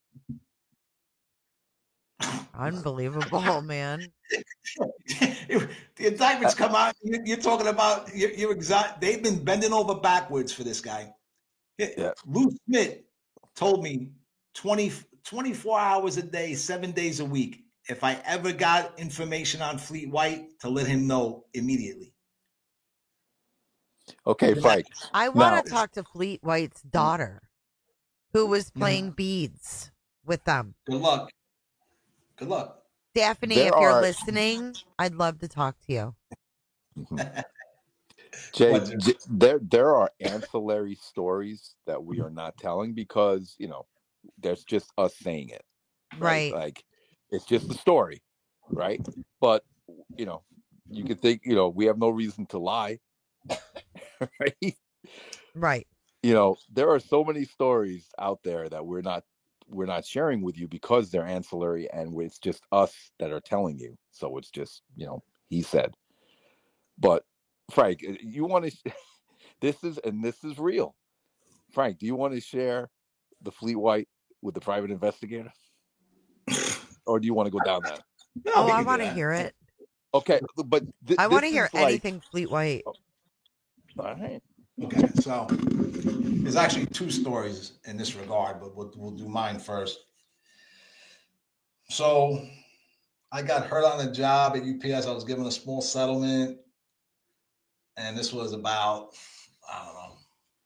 Unbelievable, man. The indictments come out. You're talking about they've been bending over backwards for this guy. Yeah. Lou Smith told me 24 hours a day, 7 days a week, if I ever got information on Fleet White, to let him know immediately. Okay, Frank. I want to talk to Fleet White's daughter, who was playing beads with them. Good luck. Good luck. Daphne, if you're listening, I'd love to talk to you. Jay, there are ancillary stories that we are not telling because, there's just us saying it. Right. Like, it's just a story, right? But, you could think, we have no reason to lie. Right? Right. There are so many stories out there that we're not sharing with you because they're ancillary, and it's just us that are telling you. So it's just, he said. But Frank, you want to this is real. Frank, do you want to share the Fleet White with the private investigator? Or do you want to go down that? No, I want to hear it. Okay, but I want to hear anything Fleet White. All right. Okay, so there's actually 2 stories in this regard, but we'll do mine first. So I got hurt on a job at UPS. I was given a small settlement. And this was about, I don't know,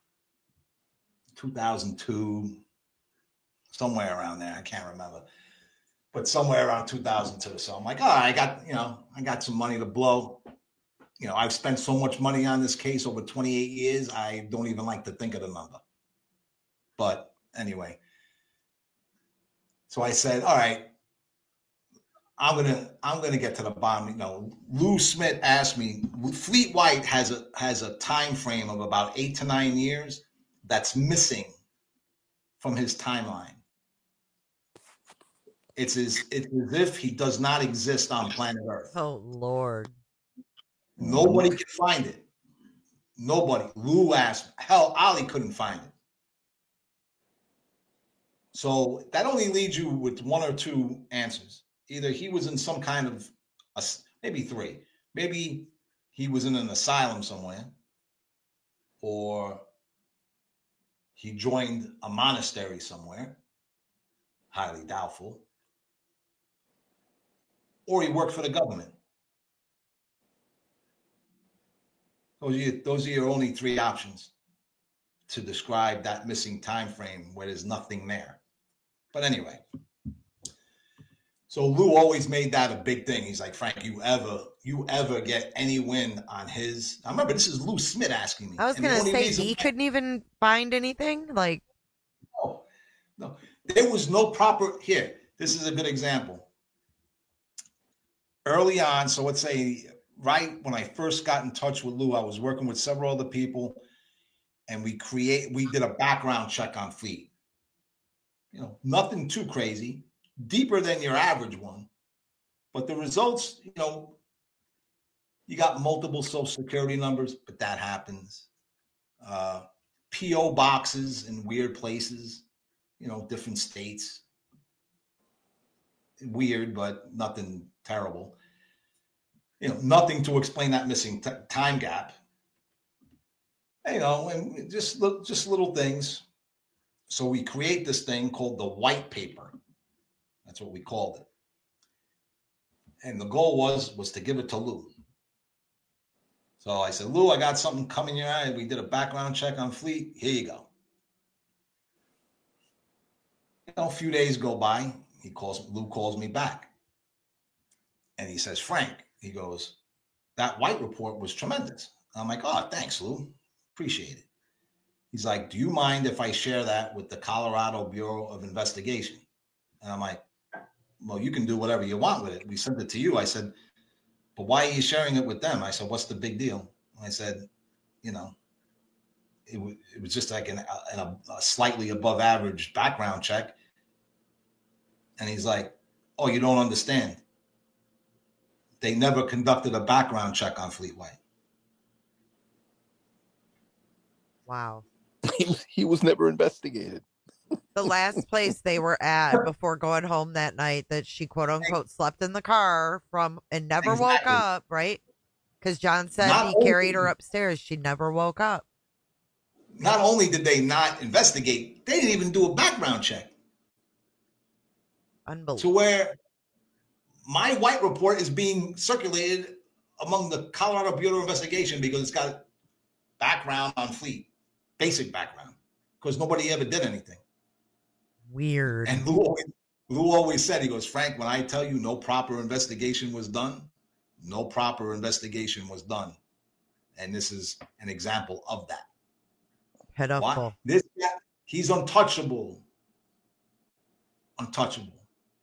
2002, somewhere around there. I can't remember. But somewhere around 2002. So I'm like, all right, I got some money to blow. I've spent so much money on this case over 28 years. I don't even like to think of the number. But anyway, so I said, all right, I'm gonna get to the bottom. Lou Smith asked me. Fleet White has a time frame of about 8 to 9 years that's missing from his timeline. It's as if he does not exist on planet Earth. Oh Lord! Nobody can find it. Nobody. Lou asked. Hell, Ollie couldn't find it. So that only leaves you with one or two answers. Either he was in some kind of, maybe three. Maybe he was in an asylum somewhere, or he joined a monastery somewhere, highly doubtful, or he worked for the government. Those are your only three options to describe that missing time frame where there's nothing there. But anyway. So Lou always made that a big thing. He's like, Frank, you ever get any wind on his? I remember this is Lou Smith asking me. I was going to say he couldn't even find anything. Like, no, there was no proper. Here, this is a good example. Early on, so let's say right when I first got in touch with Lou, I was working with several other people, and we did a background check on Fleet. Nothing too crazy. Deeper than your average one, but the results, you got multiple social security numbers, but that happens. PO boxes in weird places, different states. Weird, but nothing terrible. Nothing to explain that missing time gap. And just little things. So we create this thing called the white paper. That's what we called it. And the goal was to give it to Lou. So I said, Lou, I got something coming your eye. We did a background check on Fleet. Here you go. A few days go by. Lou calls me back. And he says, Frank, he goes, that White report was tremendous. I'm like, oh, thanks, Lou. Appreciate it. He's like, do you mind if I share that with the Colorado Bureau of Investigation? And I'm like, well, you can do whatever you want with it. We sent it to you. I said, but why are you sharing it with them? I said, what's the big deal? And I said, it was just like a slightly above average background check. And he's like, oh, you don't understand. They never conducted a background check on Fleet White. Wow. He was never investigated. The last place they were at before going home that night that she quote unquote slept in the car and never woke up, right? Because John said he carried her upstairs. She never woke up. Not only did they not investigate, they didn't even do a background check. Unbelievable. To where my White report is being circulated among the Colorado Bureau of Investigation because it's got background on Fleet, basic background, because nobody ever did anything. Weird. And Lou always said, he goes, Frank, when I tell you no proper investigation was done, no proper investigation was done. And this is an example of that. Pitiful. This guy, he's untouchable. Untouchable.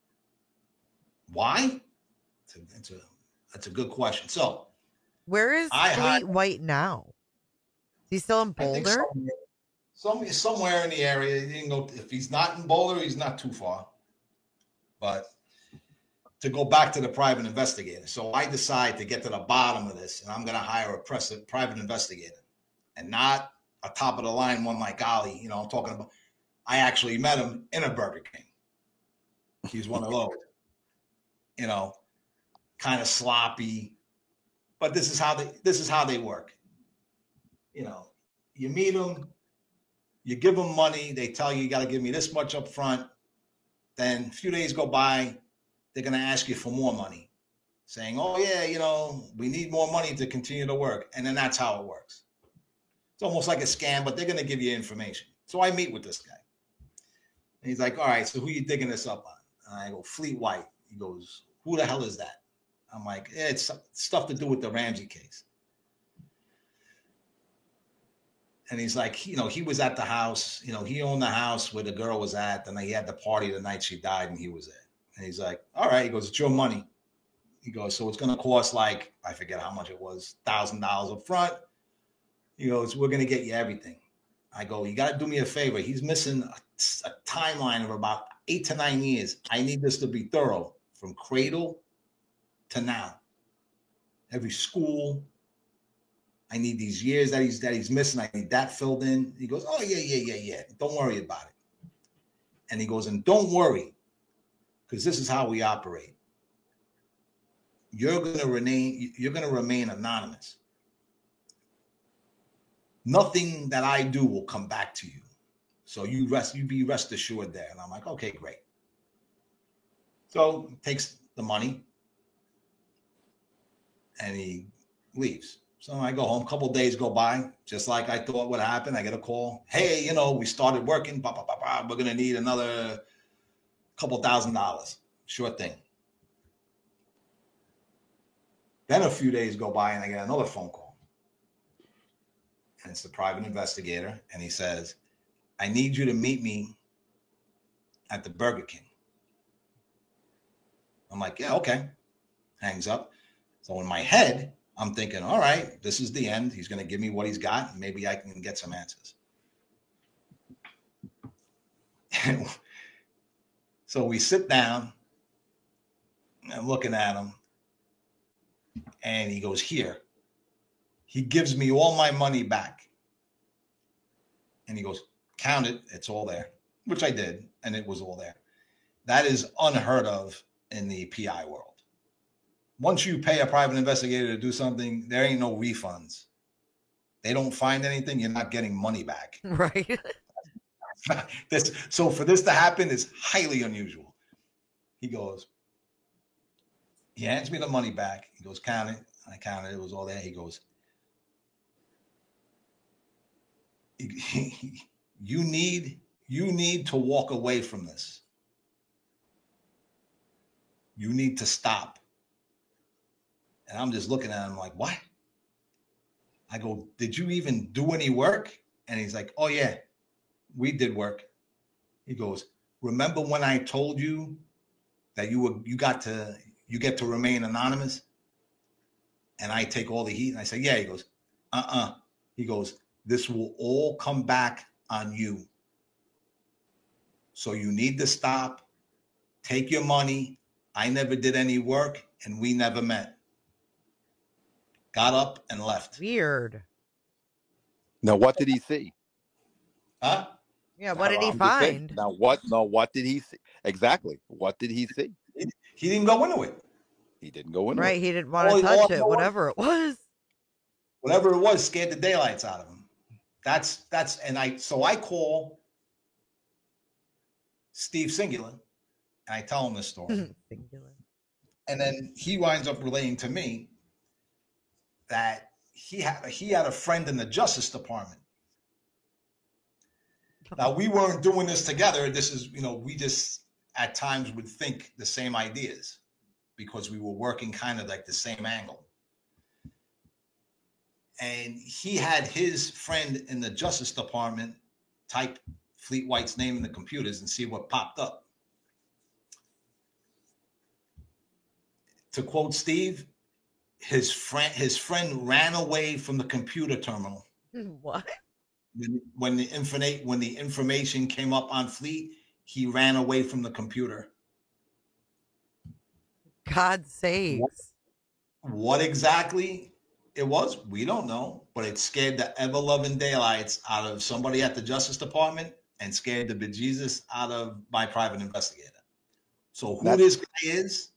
Why? That's a good question. So, where is Fleet White now? Is he still in Boulder? Somewhere in the area. He didn't go. If he's not in Boulder, he's not too far. But to go back to the private investigator, so I decide to get to the bottom of this, and I'm going to hire a private investigator, and not a top of the line one like Ollie. I'm talking about. I actually met him in a Burger King. He's one of those, kind of sloppy, but this is how they work. You meet them. You give them money. They tell you got to give me this much up front. Then a few days go by. they're going to ask you for more money, saying, oh, yeah, you know, we need more money to continue to work. And then that's how it works. It's almost like a scam, but they're going to give you information. So I meet with this guy. And he's like, all right, so who you digging this up on? And I go, Fleet White. He goes, who the hell is that? I'm like, yeah, it's stuff to do with the Ramsey case. And he's like, you know, he was at the house. You know, he owned the house where the girl was at. And he had the party the night she died, and he was there. And he's like, all right. He goes, it's your money. He goes, so it's going to cost like, I forget how much it was, $1,000 up front. He goes, we're going to get you everything. I go, you got to do me a favor. He's missing a timeline of about 8 to 9 years. I need this to be thorough from cradle to now. Every school. I need these years that he's missing. I need that filled in. He goes, oh, yeah. Don't worry about it. And he goes, and don't worry, because this is how we operate. You're going to remain anonymous. Nothing that I do will come back to you. So you be rest assured there. And I'm like, okay, great. So he takes the money and he leaves. So I go home, a couple of days go by, just like I thought would happen. I get a call. Hey, you know, we started working. We're going to need another couple $1,000. Sure thing. Then a few days go by and I get another phone call. And it's the private investigator. And he says, I need you to meet me at the Burger King. I'm like, yeah, okay. Hangs up. So in my head, I'm thinking, all right, this is the end. He's going to give me what he's got. And maybe I can get some answers. So we sit down. I'm looking at him. And he goes, here. He gives me all my money back. And he goes, count it. It's all there, which I did. And it was all there. That is unheard of in the PI world. Once you pay a private investigator to do something, there ain't no refunds. They don't find anything. You're not getting money back. Right. So for this to happen is highly unusual. He goes, he hands me the money back. He goes, count it. I counted it. It was all there. He goes, you need to walk away from this. You need to stop. And I'm just looking at him like, what? I go, did you even do any work? And he's like, oh, yeah, we did work. He goes, remember when I told you that you get to remain anonymous? And I take all the heat. And I say, yeah. He goes, He goes, this will all come back on you. So you need to stop. Take your money. I never did any work and we never met. Got up and left. Weird. Now, what did he see? Huh? Yeah, what did he find? Now, what did he see? Exactly. What did he see? He didn't go into it. He didn't go into it. Right, he didn't want to touch it, whatever it was. Whatever it was scared the daylights out of him. I call Steve Singular and I tell him this story. Singular. And then he winds up relaying to me that he had a friend in the Justice Department. Now, we weren't doing this together. This is, we just at times would think the same ideas because we were working kind of like the same angle. And he had his friend in the Justice Department type Fleet White's name in the computers and see what popped up. To quote Steve, his friend ran away from the computer terminal. What? When the information came up on Fleet, he ran away from the computer. God saves. What exactly it was, we don't know, but it scared the ever-loving daylights out of somebody at the Justice Department and scared the bejesus out of my private investigator. So who this guy is,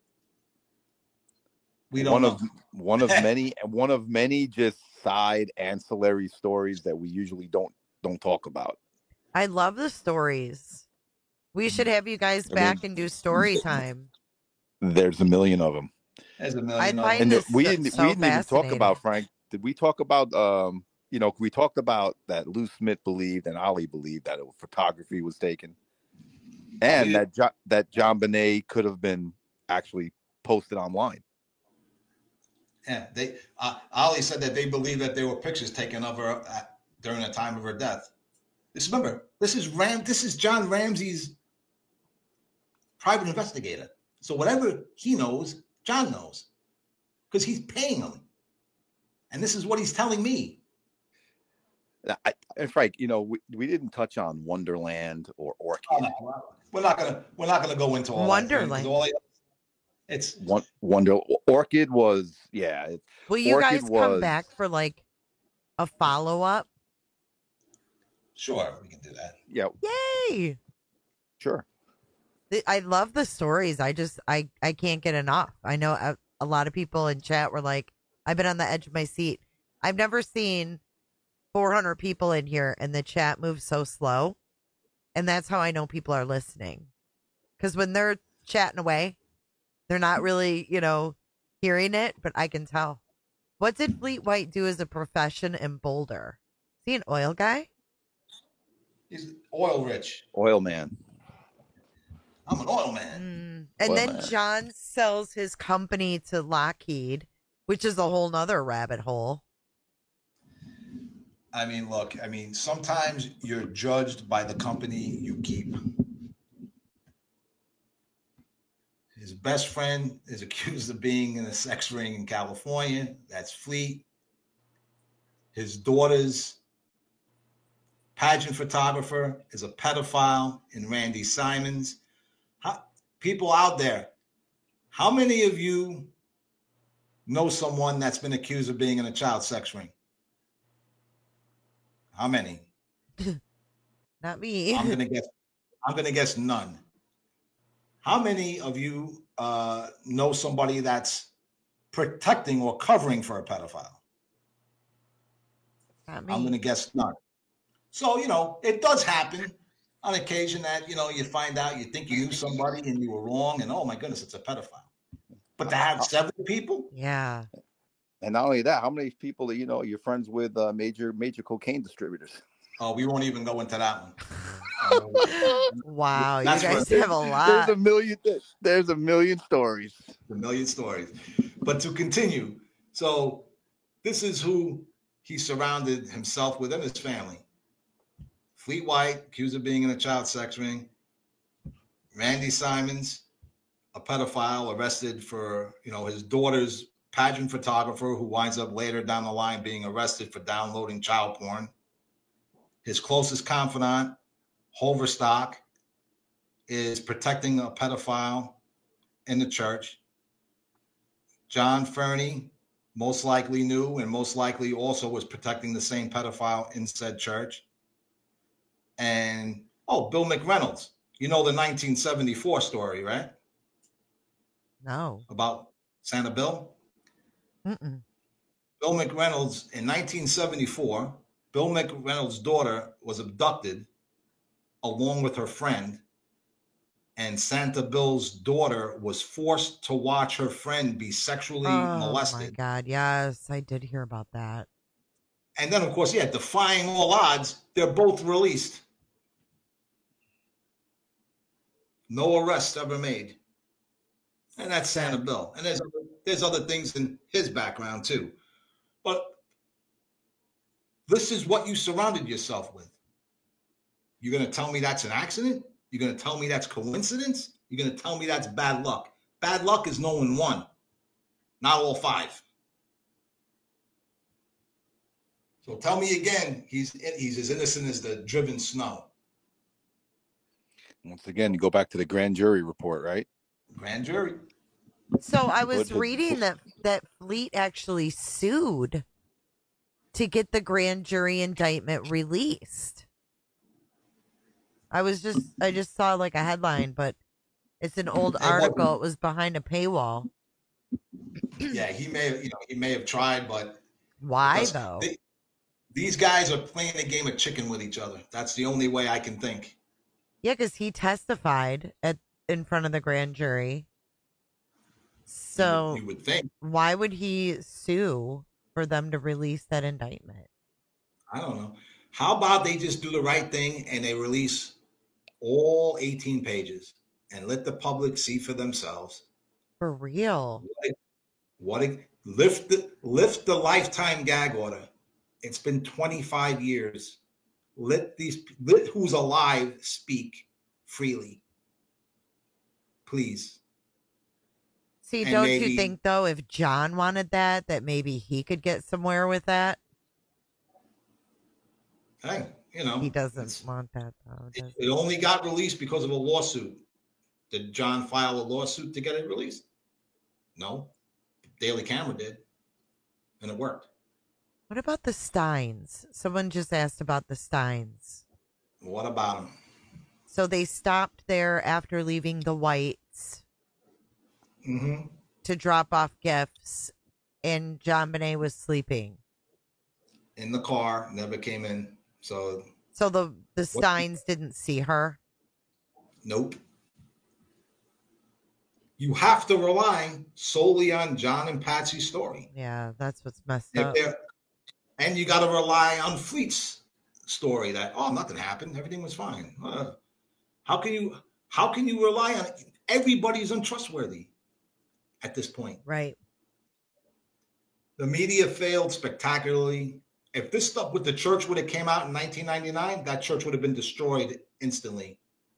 we don't know. One of many just side ancillary stories that we usually don't talk about. I love the stories. We should have you guys back and do story time. There's a million of them. There's a I million of find them. And this we didn't so even talk fascinating. about, Frank. Did we talk about we talked about that Lou Smith believed and Ali believed that photography was taken, and that John Bonet could have been actually posted online. Yeah, Ali said that they believe that there were pictures taken of her during the time of her death. Remember, this is John Ramsey's private investigator. So whatever he knows, John knows, because he's paying him, and this is what he's telling me. And Frank, we didn't touch on Wonderland or Orchid. Oh, no, we're not gonna go into all Wonderland. It's Orchid was Will you Orchid guys come back for like a follow-up? Sure, we can do that. Yeah. Yay! Sure. I love the stories. I can't get enough. I know a lot of people in chat were like, I've been on the edge of my seat. I've never seen 400 people in here and the chat moves so slow. And that's how I know people are listening. Because when they're chatting away, they're not really, hearing it, but I can tell. What did Fleet White do as a profession in Boulder? Is he an oil guy? He's oil rich. Oil man. I'm an oil man. And Oil then man. John sells his company to Lockheed, which is a whole nother rabbit hole. I mean, look, sometimes you're judged by the company you keep. His best friend is accused of being in a sex ring in California. That's Fleet. His daughter's pageant photographer is a pedophile in Randy Simons. People out there, how many of you know someone that's been accused of being in a child sex ring? How many? Not me. I'm gonna guess none. How many of you know somebody that's protecting or covering for a pedophile? Not me. I'm gonna guess none. So it does happen on occasion that you find out you think you knew somebody and you were wrong, and oh my goodness, it's a pedophile. But to have several people, Yeah. And not only that, how many people that you're friends with major cocaine distributors? oh, we won't even go into that one. Wow, you That's guys right. have a There's lot. a million stories. A million stories. But to continue, so this is who he surrounded himself with and his family. Fleet White, accused of being in a child sex ring. Randy Simons, a pedophile, arrested for, his daughter's pageant photographer, who winds up later down the line being arrested for downloading child porn. His closest confidant, Hoverstock, is protecting a pedophile in the church. John Fernie most likely knew and most likely also was protecting the same pedophile in said church. And, Bill McReynolds. You know the 1974 story, right? No. About Santa Bill? Mm-mm. Bill McReynolds, in 1974, Bill McReynolds' daughter was abducted along with her friend, and Santa Bill's daughter was forced to watch her friend be sexually molested. Oh my God, yes, I did hear about that. And then, of course, defying all odds, they're both released. No arrests ever made. And that's Santa Bill. And there's other things in his background too. But this is what you surrounded yourself with. You're going to tell me that's an accident? You're going to tell me that's coincidence? You're going to tell me that's bad luck? Bad luck is knowing one, not all five. So tell me again, he's as innocent as the driven snow. Once again, you go back to the grand jury report, right? Grand jury. So I was reading that Fleet actually sued to get the grand jury indictment released. I just saw like a headline, but it's an old article. It was behind a paywall. Yeah, he may have tried, but why though? These guys are playing a game of chicken with each other. That's the only way I can think. Yeah, because he testified in front of the grand jury. So You would think. why would he sue for them to release that indictment? I don't know. How about they just do the right thing and they release all 18 pages and let the public see for themselves? For real. Lift the lifetime gag order. It's been 25 years. Let who's alive speak freely. Please. See, And don't maybe- you think though, if John wanted that maybe he could get somewhere with that? Hey, He doesn't want that though. does he? it only got released because of a lawsuit. Did John file a lawsuit to get it released? No. Daily Camera did. And it worked. What about the Steins? Someone just asked about the Steins. What about them? So they stopped there after leaving the Whites Mm-hmm. to drop off gifts, and John Bonet was sleeping. In the car, never came in. So the Steins didn't see her. nope. You have to rely solely on John and Patsy's story. Yeah, that's what's messed If up. and you got to rely on Fleet's story that nothing happened, everything was fine. How can you rely on it? Everybody's untrustworthy at this point. Right. The media failed spectacularly. If this stuff with the church would have came out in 1999, that church would have been destroyed instantly.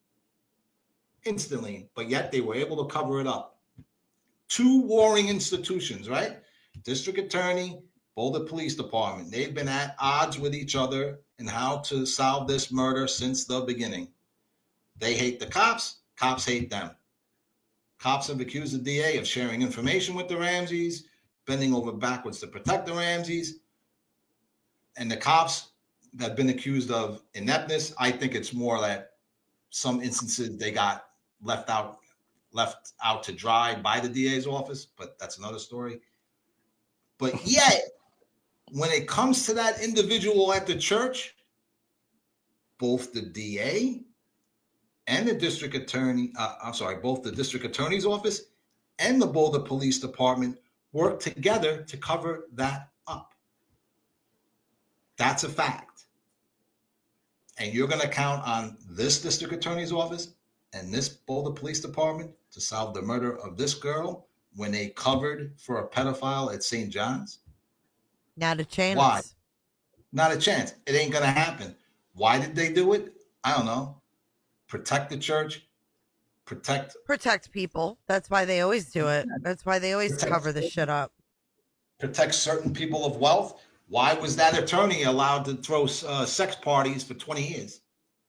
But yet they were able to cover it up. Two warring institutions, right? District Attorney, Boulder Police Department. They've been at odds with each other in how to solve this murder since the beginning. They hate the cops. Cops hate them. Cops have accused the DA of sharing information with the Ramseys, bending over backwards to protect the Ramseys. And the cops have been accused of ineptness. I think it's more that some instances they got left out to dry by the DA's office, but that's another story. But yet, when it comes to that individual at the church, both the DA and the district attorney, both the district attorney's office and the Boulder Police Department work together to cover that up. That's a fact. And you're going to count on this district attorney's office and this Boulder Police Department to solve the murder of this girl when they covered for a pedophile at St. John's? Not a chance. Why? Not a chance. It ain't going to happen. Why did they do it? I don't know. Protect the church. Protect people. That's why they always do it. That's why they always cover the shit up. Protect certain people of wealth. Why was that attorney allowed to throw sex parties for 20 years?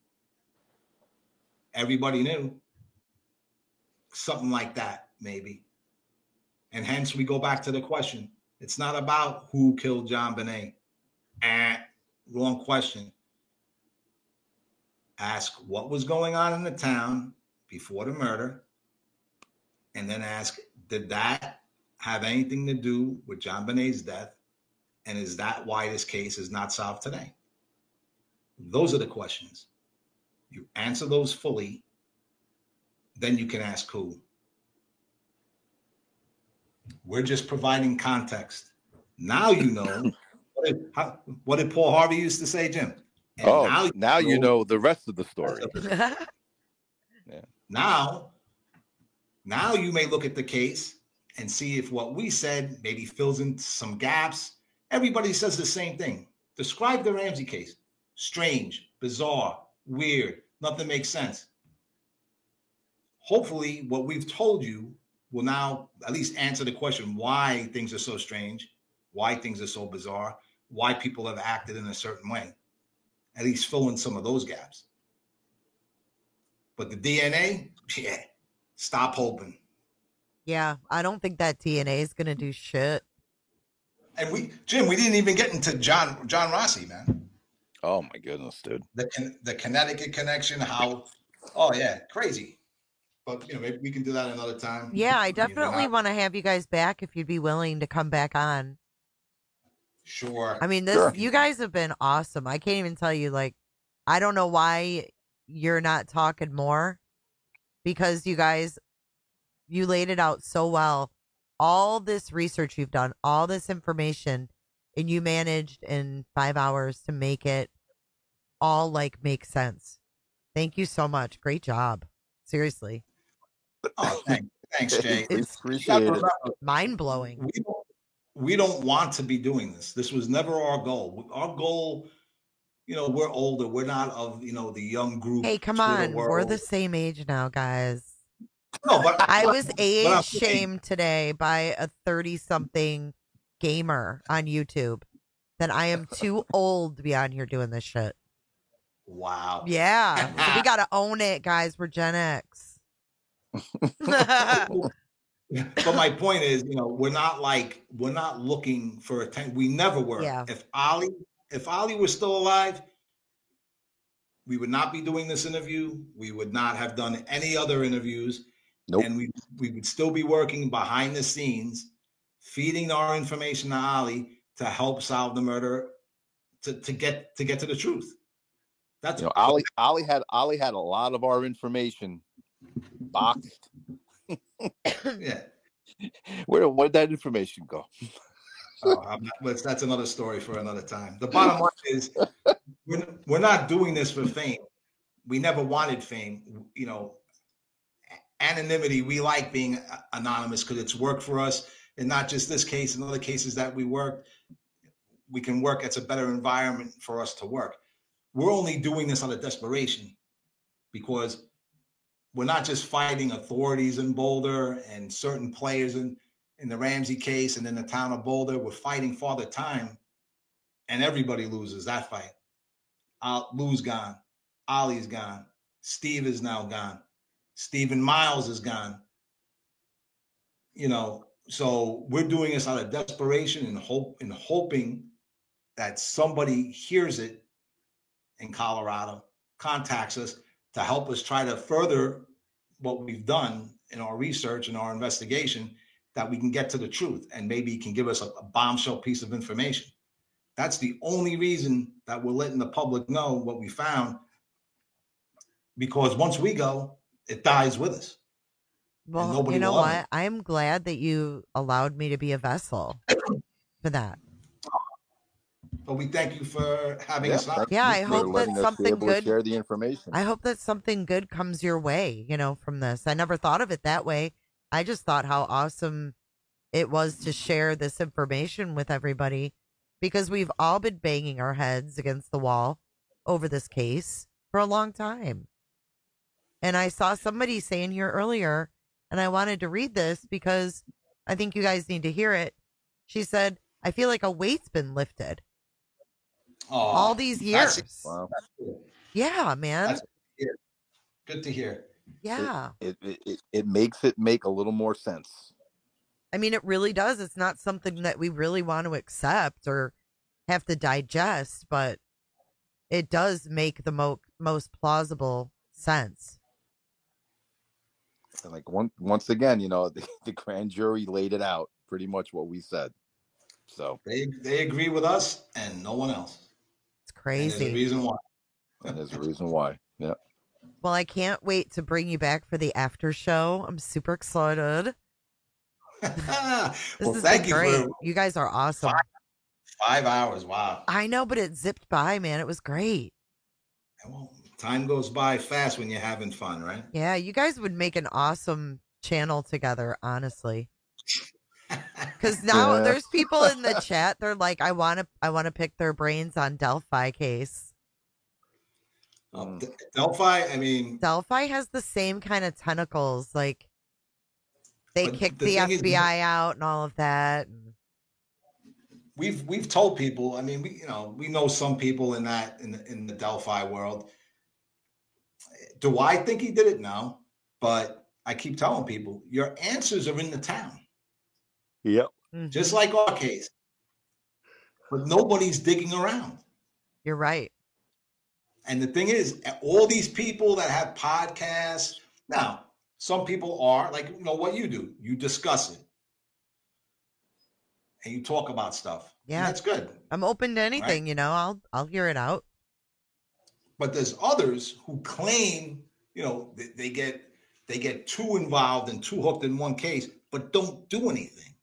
Everybody knew. Something like that, maybe. And hence we go back to the question. It's not about who killed John Bonet. Wrong question. Ask what was going on in the town before the murder, and then ask, did that have anything to do with John Bonet's death? And is that why this case is not solved today? Those are the questions. You answer those fully, then you can ask who. We're just providing context. Now you know. What did Paul Harvey used to say, Jim? And now you know the rest of the story. Yeah. Now you may look at the case and see if what we said maybe fills in some gaps. Everybody says the same thing. Describe the Ramsey case. Strange, bizarre, weird. Nothing makes sense. Hopefully, what we've told you will now at least answer the question why things are so strange, why things are so bizarre, why people have acted in a certain way. At least fill in some of those gaps. But the DNA, stop hoping. Yeah, I don't think that DNA is going to do shit. And Jim, we didn't even get into John Rossi, man. Oh my goodness, dude. The Connecticut connection, crazy. But maybe we can do that another time. Yeah, I definitely want to have you guys back if you'd be willing to come back on. Sure. I mean, you guys have been awesome. I can't even tell you, I don't know why you're not talking more, because you laid it out so well. all this research you've done, all this information, and you managed in 5 hours to make it all like make sense. Thank you so much. Great job. Seriously. Oh, thanks, Jay. It's Appreciate it. mind blowing. We don't want to be doing this. This was never our goal. Our goal, we're older. We're not of, the young group. Hey, come on. We're the same age now, guys. No, but I was age shamed today by a 30-something gamer on YouTube that I am too old to be on here doing this shit. Wow. Yeah. So we got to own it, guys. We're Gen X. But my point is, we're not looking for attention. We never were. Yeah. If Ali was still alive, we would not be doing this interview. We would not have done any other interviews. Nope. And we would still be working behind the scenes, feeding our information to Ali to help solve the murder, to get to the truth. That's Ali had a lot of our information boxed. Yeah. Where'd that information go? That's another story for another time. The bottom line is we're not doing this for fame. We never wanted fame. Anonymity, we like being anonymous because it's worked for us. And not just this case, in other cases that we worked, we can work. It's a better environment for us to work. We're only doing this out of desperation because we're not just fighting authorities in Boulder and certain players in the Ramsey case and in the town of Boulder. We're fighting Father Time, and everybody loses that fight. Lou's gone. Ali's gone. Steve is now gone. Stephen Miles is gone. So we're doing this out of desperation and hoping that somebody hears it in Colorado, contacts us to help us try to further what we've done in our research and our investigation, that we can get to the truth and maybe can give us a bombshell piece of information. That's the only reason that we're letting the public know what we found, because once we go, it dies with us. Well, you know what? I'm glad that you allowed me to be a vessel for that. But we thank you for having us on. Yeah, I hope that something good. Share the information. I hope that something good comes your way, from this. I never thought of it that way. I just thought how awesome it was to share this information with everybody, because we've all been banging our heads against the wall over this case for a long time. And I saw somebody saying here earlier, and I wanted to read this because I think you guys need to hear it. She said, I feel like a weight's been lifted. All these years. Wow. Yeah, man. Good to hear. Yeah. It makes it make a little more sense. I mean, it really does. It's not something that we really want to accept or have to digest, but it does make the most plausible sense. And like once again, the grand jury laid it out pretty much what we said. So they agree with us and no one else. It's crazy. And there's a reason why. And there's a reason why. Yeah. Well, I can't wait to bring you back for the after show. I'm super excited. This has been great. You guys are awesome. 5 hours. Wow. I know, but it zipped by, man. It was great. Well, time goes by fast when you're having fun, right? Yeah, you guys would make an awesome channel together, honestly. Because now there's people in the chat. They're like, I want to pick their brains on Delphi case. Delphi, I mean, Delphi has the same kind of tentacles. Like they kicked the FBI out and all of that. We've told people. I mean, we know some people in the Delphi world. Do I think he did it? No, but I keep telling people your answers are in the town. Yep. Just like our case, but nobody's digging around. You're right. And the thing is, all these people that have podcasts now, some people are like, what you do, you discuss it and you talk about stuff. Yeah, and that's good. I'm open to anything, right? I'll hear it out. But there's others who claim, they get too involved and too hooked in one case, but don't do anything.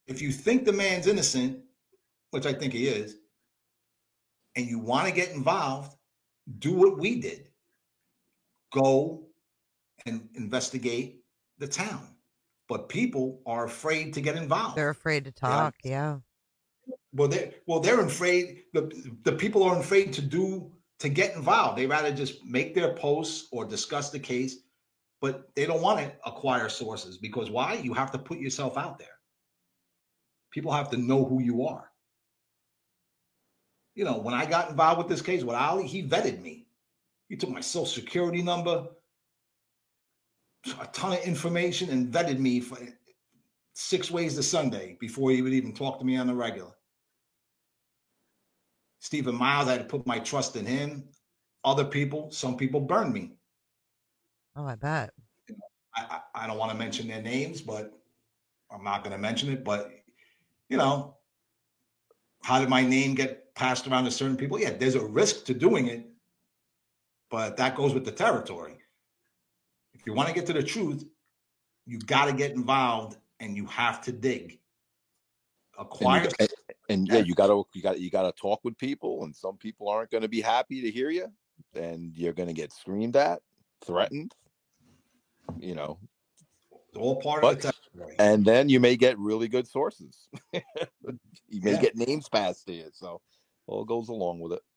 if you think the man's innocent, which I think he is, and you want to get involved, do what we did. Go and investigate the town. But people are afraid to get involved. They're afraid to talk. Yeah. Well, they're afraid. The people are afraid to get involved. They rather just make their posts or discuss the case, but they don't want to acquire sources because why? You have to put yourself out there. People have to know who you are. You know, when I got involved with this case with Ali, he vetted me. He took my social security number, a ton of information, and vetted me for 6 ways to Sunday before he would even talk to me on the regular. Stephen Miles, I had to put my trust in him. Other people, some people burned me. Oh, I bet. You know, I don't want to mention their names, but I'm not going to mention it. But, you know, how did my name get passed around to certain people? Yeah, there's a risk to doing it, but that goes with the territory. If you want to get to the truth, you got to get involved and you have to dig. Acquire. And yeah, you gotta talk with people, and some people aren't going to be happy to hear you, and you're going to get screamed at, threatened. You know, it's all part of the territory. And then you may get really good sources. You may get names passed to you, so all goes along with it.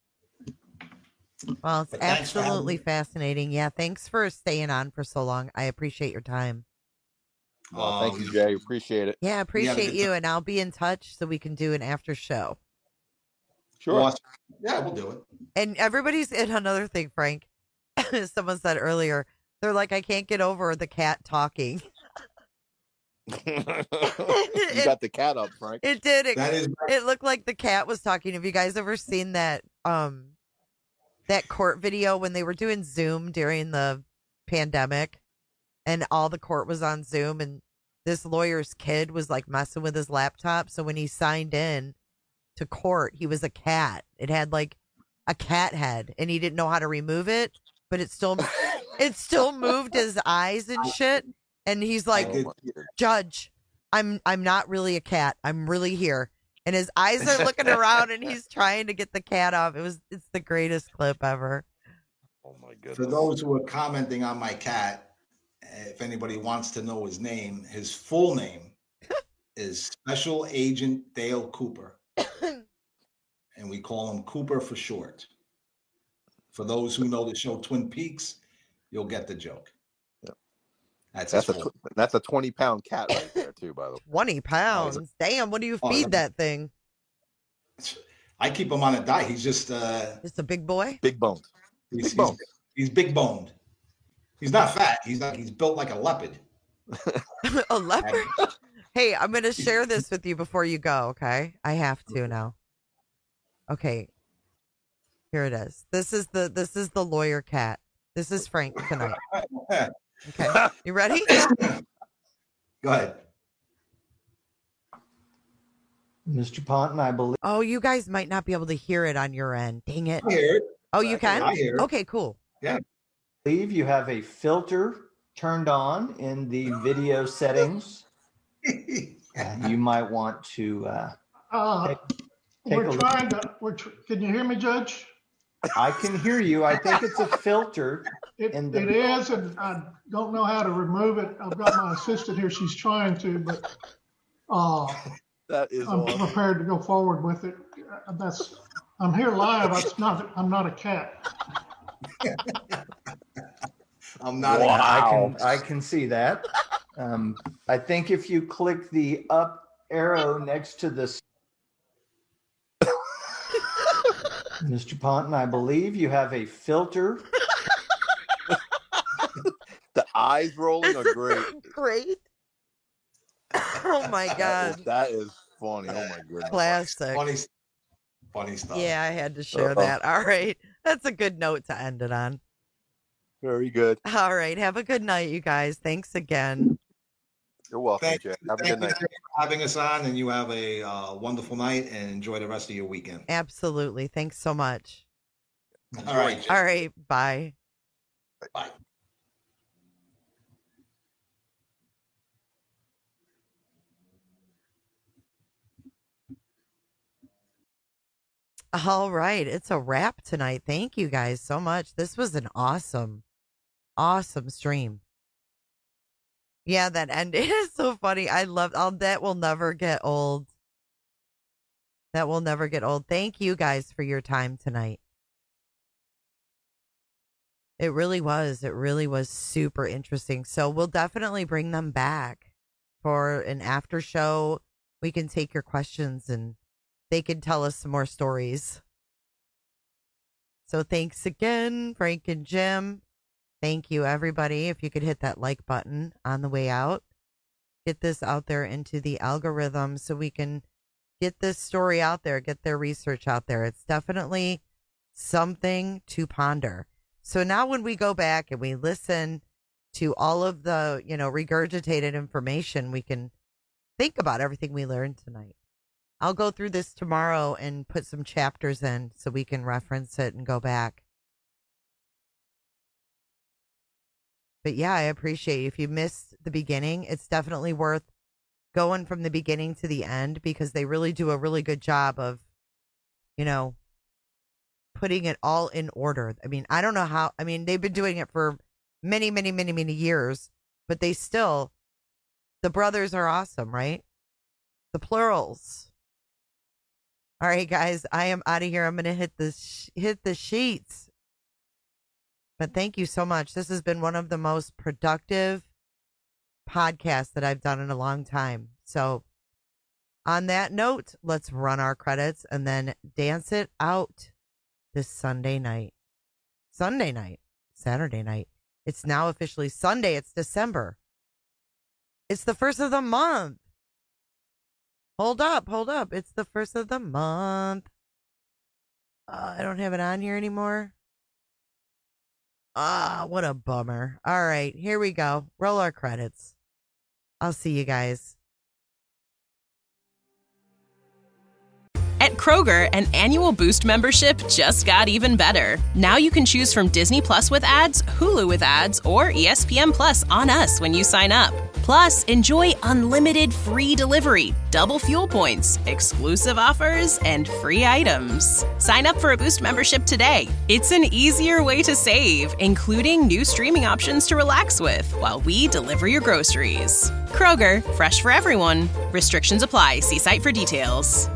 Well, it's absolutely fascinating. Yeah, thanks for staying on for so long. I appreciate your time. Thank you, Jay. Appreciate it. Yeah, appreciate you, and I'll be in touch so we can do an after show. Sure. Awesome. Yeah, we'll do it. And everybody's in another thing, Frank. Someone said earlier, they're like, I can't get over the cat talking. You got the cat up, Frank. It did. It looked like the cat was talking. Have you guys ever seen that that court video when they were doing Zoom during the pandemic and all the court was on Zoom and this lawyer's kid was like messing with his laptop? So when he signed in to court, he was a cat. It had like a cat head and he didn't know how to remove it, but it still moved his eyes and shit. And he's like, Judge, I'm not really a cat. I'm really here. And his eyes are looking around and he's trying to get the cat off. It's the greatest clip ever. Oh my goodness. For those who are commenting on my cat, if anybody wants to know his name, his full name is Special Agent Dale Cooper. And we call him Cooper for short. For those who know the show Twin Peaks, you'll get the joke. That's a 20-pound cat right there too, by the way. 20 pounds. Damn, what do you feed that thing? I keep him on a diet. He's just a big boy? Big boned. He's big boned. He's not fat. He's built like a leopard. A leopard? Hey, I'm gonna share this with you before you go, okay? I have to now. Okay. Here it is. This is the lawyer cat. This is Frank tonight. Okay, you ready? Go ahead. Mr. Ponton, I believe. Oh, you guys might not be able to hear it on your end. Dang it. I hear it. Oh, you can? I hear it. Okay, cool. Yeah. I believe you have a filter turned on in the video settings. You might want to take a look. Can you hear me, Judge? I can hear you. I think it's a filter. It is, and I don't know how to remove it. I've got my assistant here. She's trying to, but that is I'm awesome. prepared to go forward with it. I'm here live. I'm not a cat. I'm not. Wow. I can see that. I think if you click the up arrow next to the Mr. Ponton, I believe you have a filter. The eyes rolling are great. Great. Oh my God. That is funny. Oh my goodness. Classic. Funny stuff. Yeah, I had to share that. All right. That's a good note to end it on. Very good. All right. Have a good night, you guys. Thanks again. You're welcome, Jay. Have a good night. Thank you for having us on, and you have a wonderful night, and enjoy the rest of your weekend. Absolutely. Thanks so much. All right. All right. Bye. Bye. All right. It's a wrap tonight. Thank you guys so much. This was an awesome stream. Yeah, that end is so funny. I love that will never get old. That will never get old. Thank you guys for your time tonight. It really was. It really was super interesting. So we'll definitely bring them back for an after show. We can take your questions and they can tell us some more stories. So thanks again, Frank and Jim. Thank you, everybody. If you could hit that like button on the way out, get this out there into the algorithm so we can get this story out there, get their research out there. It's definitely something to ponder. So now when we go back and we listen to all of the, regurgitated information, we can think about everything we learned tonight. I'll go through this tomorrow and put some chapters in so we can reference it and go back. But yeah, I appreciate it. If you missed the beginning, it's definitely worth going from the beginning to the end because they really do a really good job of, putting it all in order. I mean, I don't know how, they've been doing it for many, many, many, many years, but the brothers are awesome, right? The plurals. All right, guys, I am out of here. I'm going to hit the sheets. But thank you so much. This has been one of the most productive podcasts that I've done in a long time. So on that note, let's run our credits and then dance it out this Saturday night. It's now officially Sunday. It's December. It's the first of the month. Hold up. It's the first of the month. I don't have it on here anymore. What a bummer. All right, here we go. Roll our credits. I'll see you guys. At Kroger, an annual Boost membership just got even better. Now you can choose from Disney Plus with ads, Hulu with ads, or ESPN Plus on us when you sign up. Plus, enjoy unlimited free delivery, double fuel points, exclusive offers, and free items. Sign up for a Boost membership today. It's an easier way to save, including new streaming options to relax with while we deliver your groceries. Kroger, fresh for everyone. Restrictions apply. See site for details.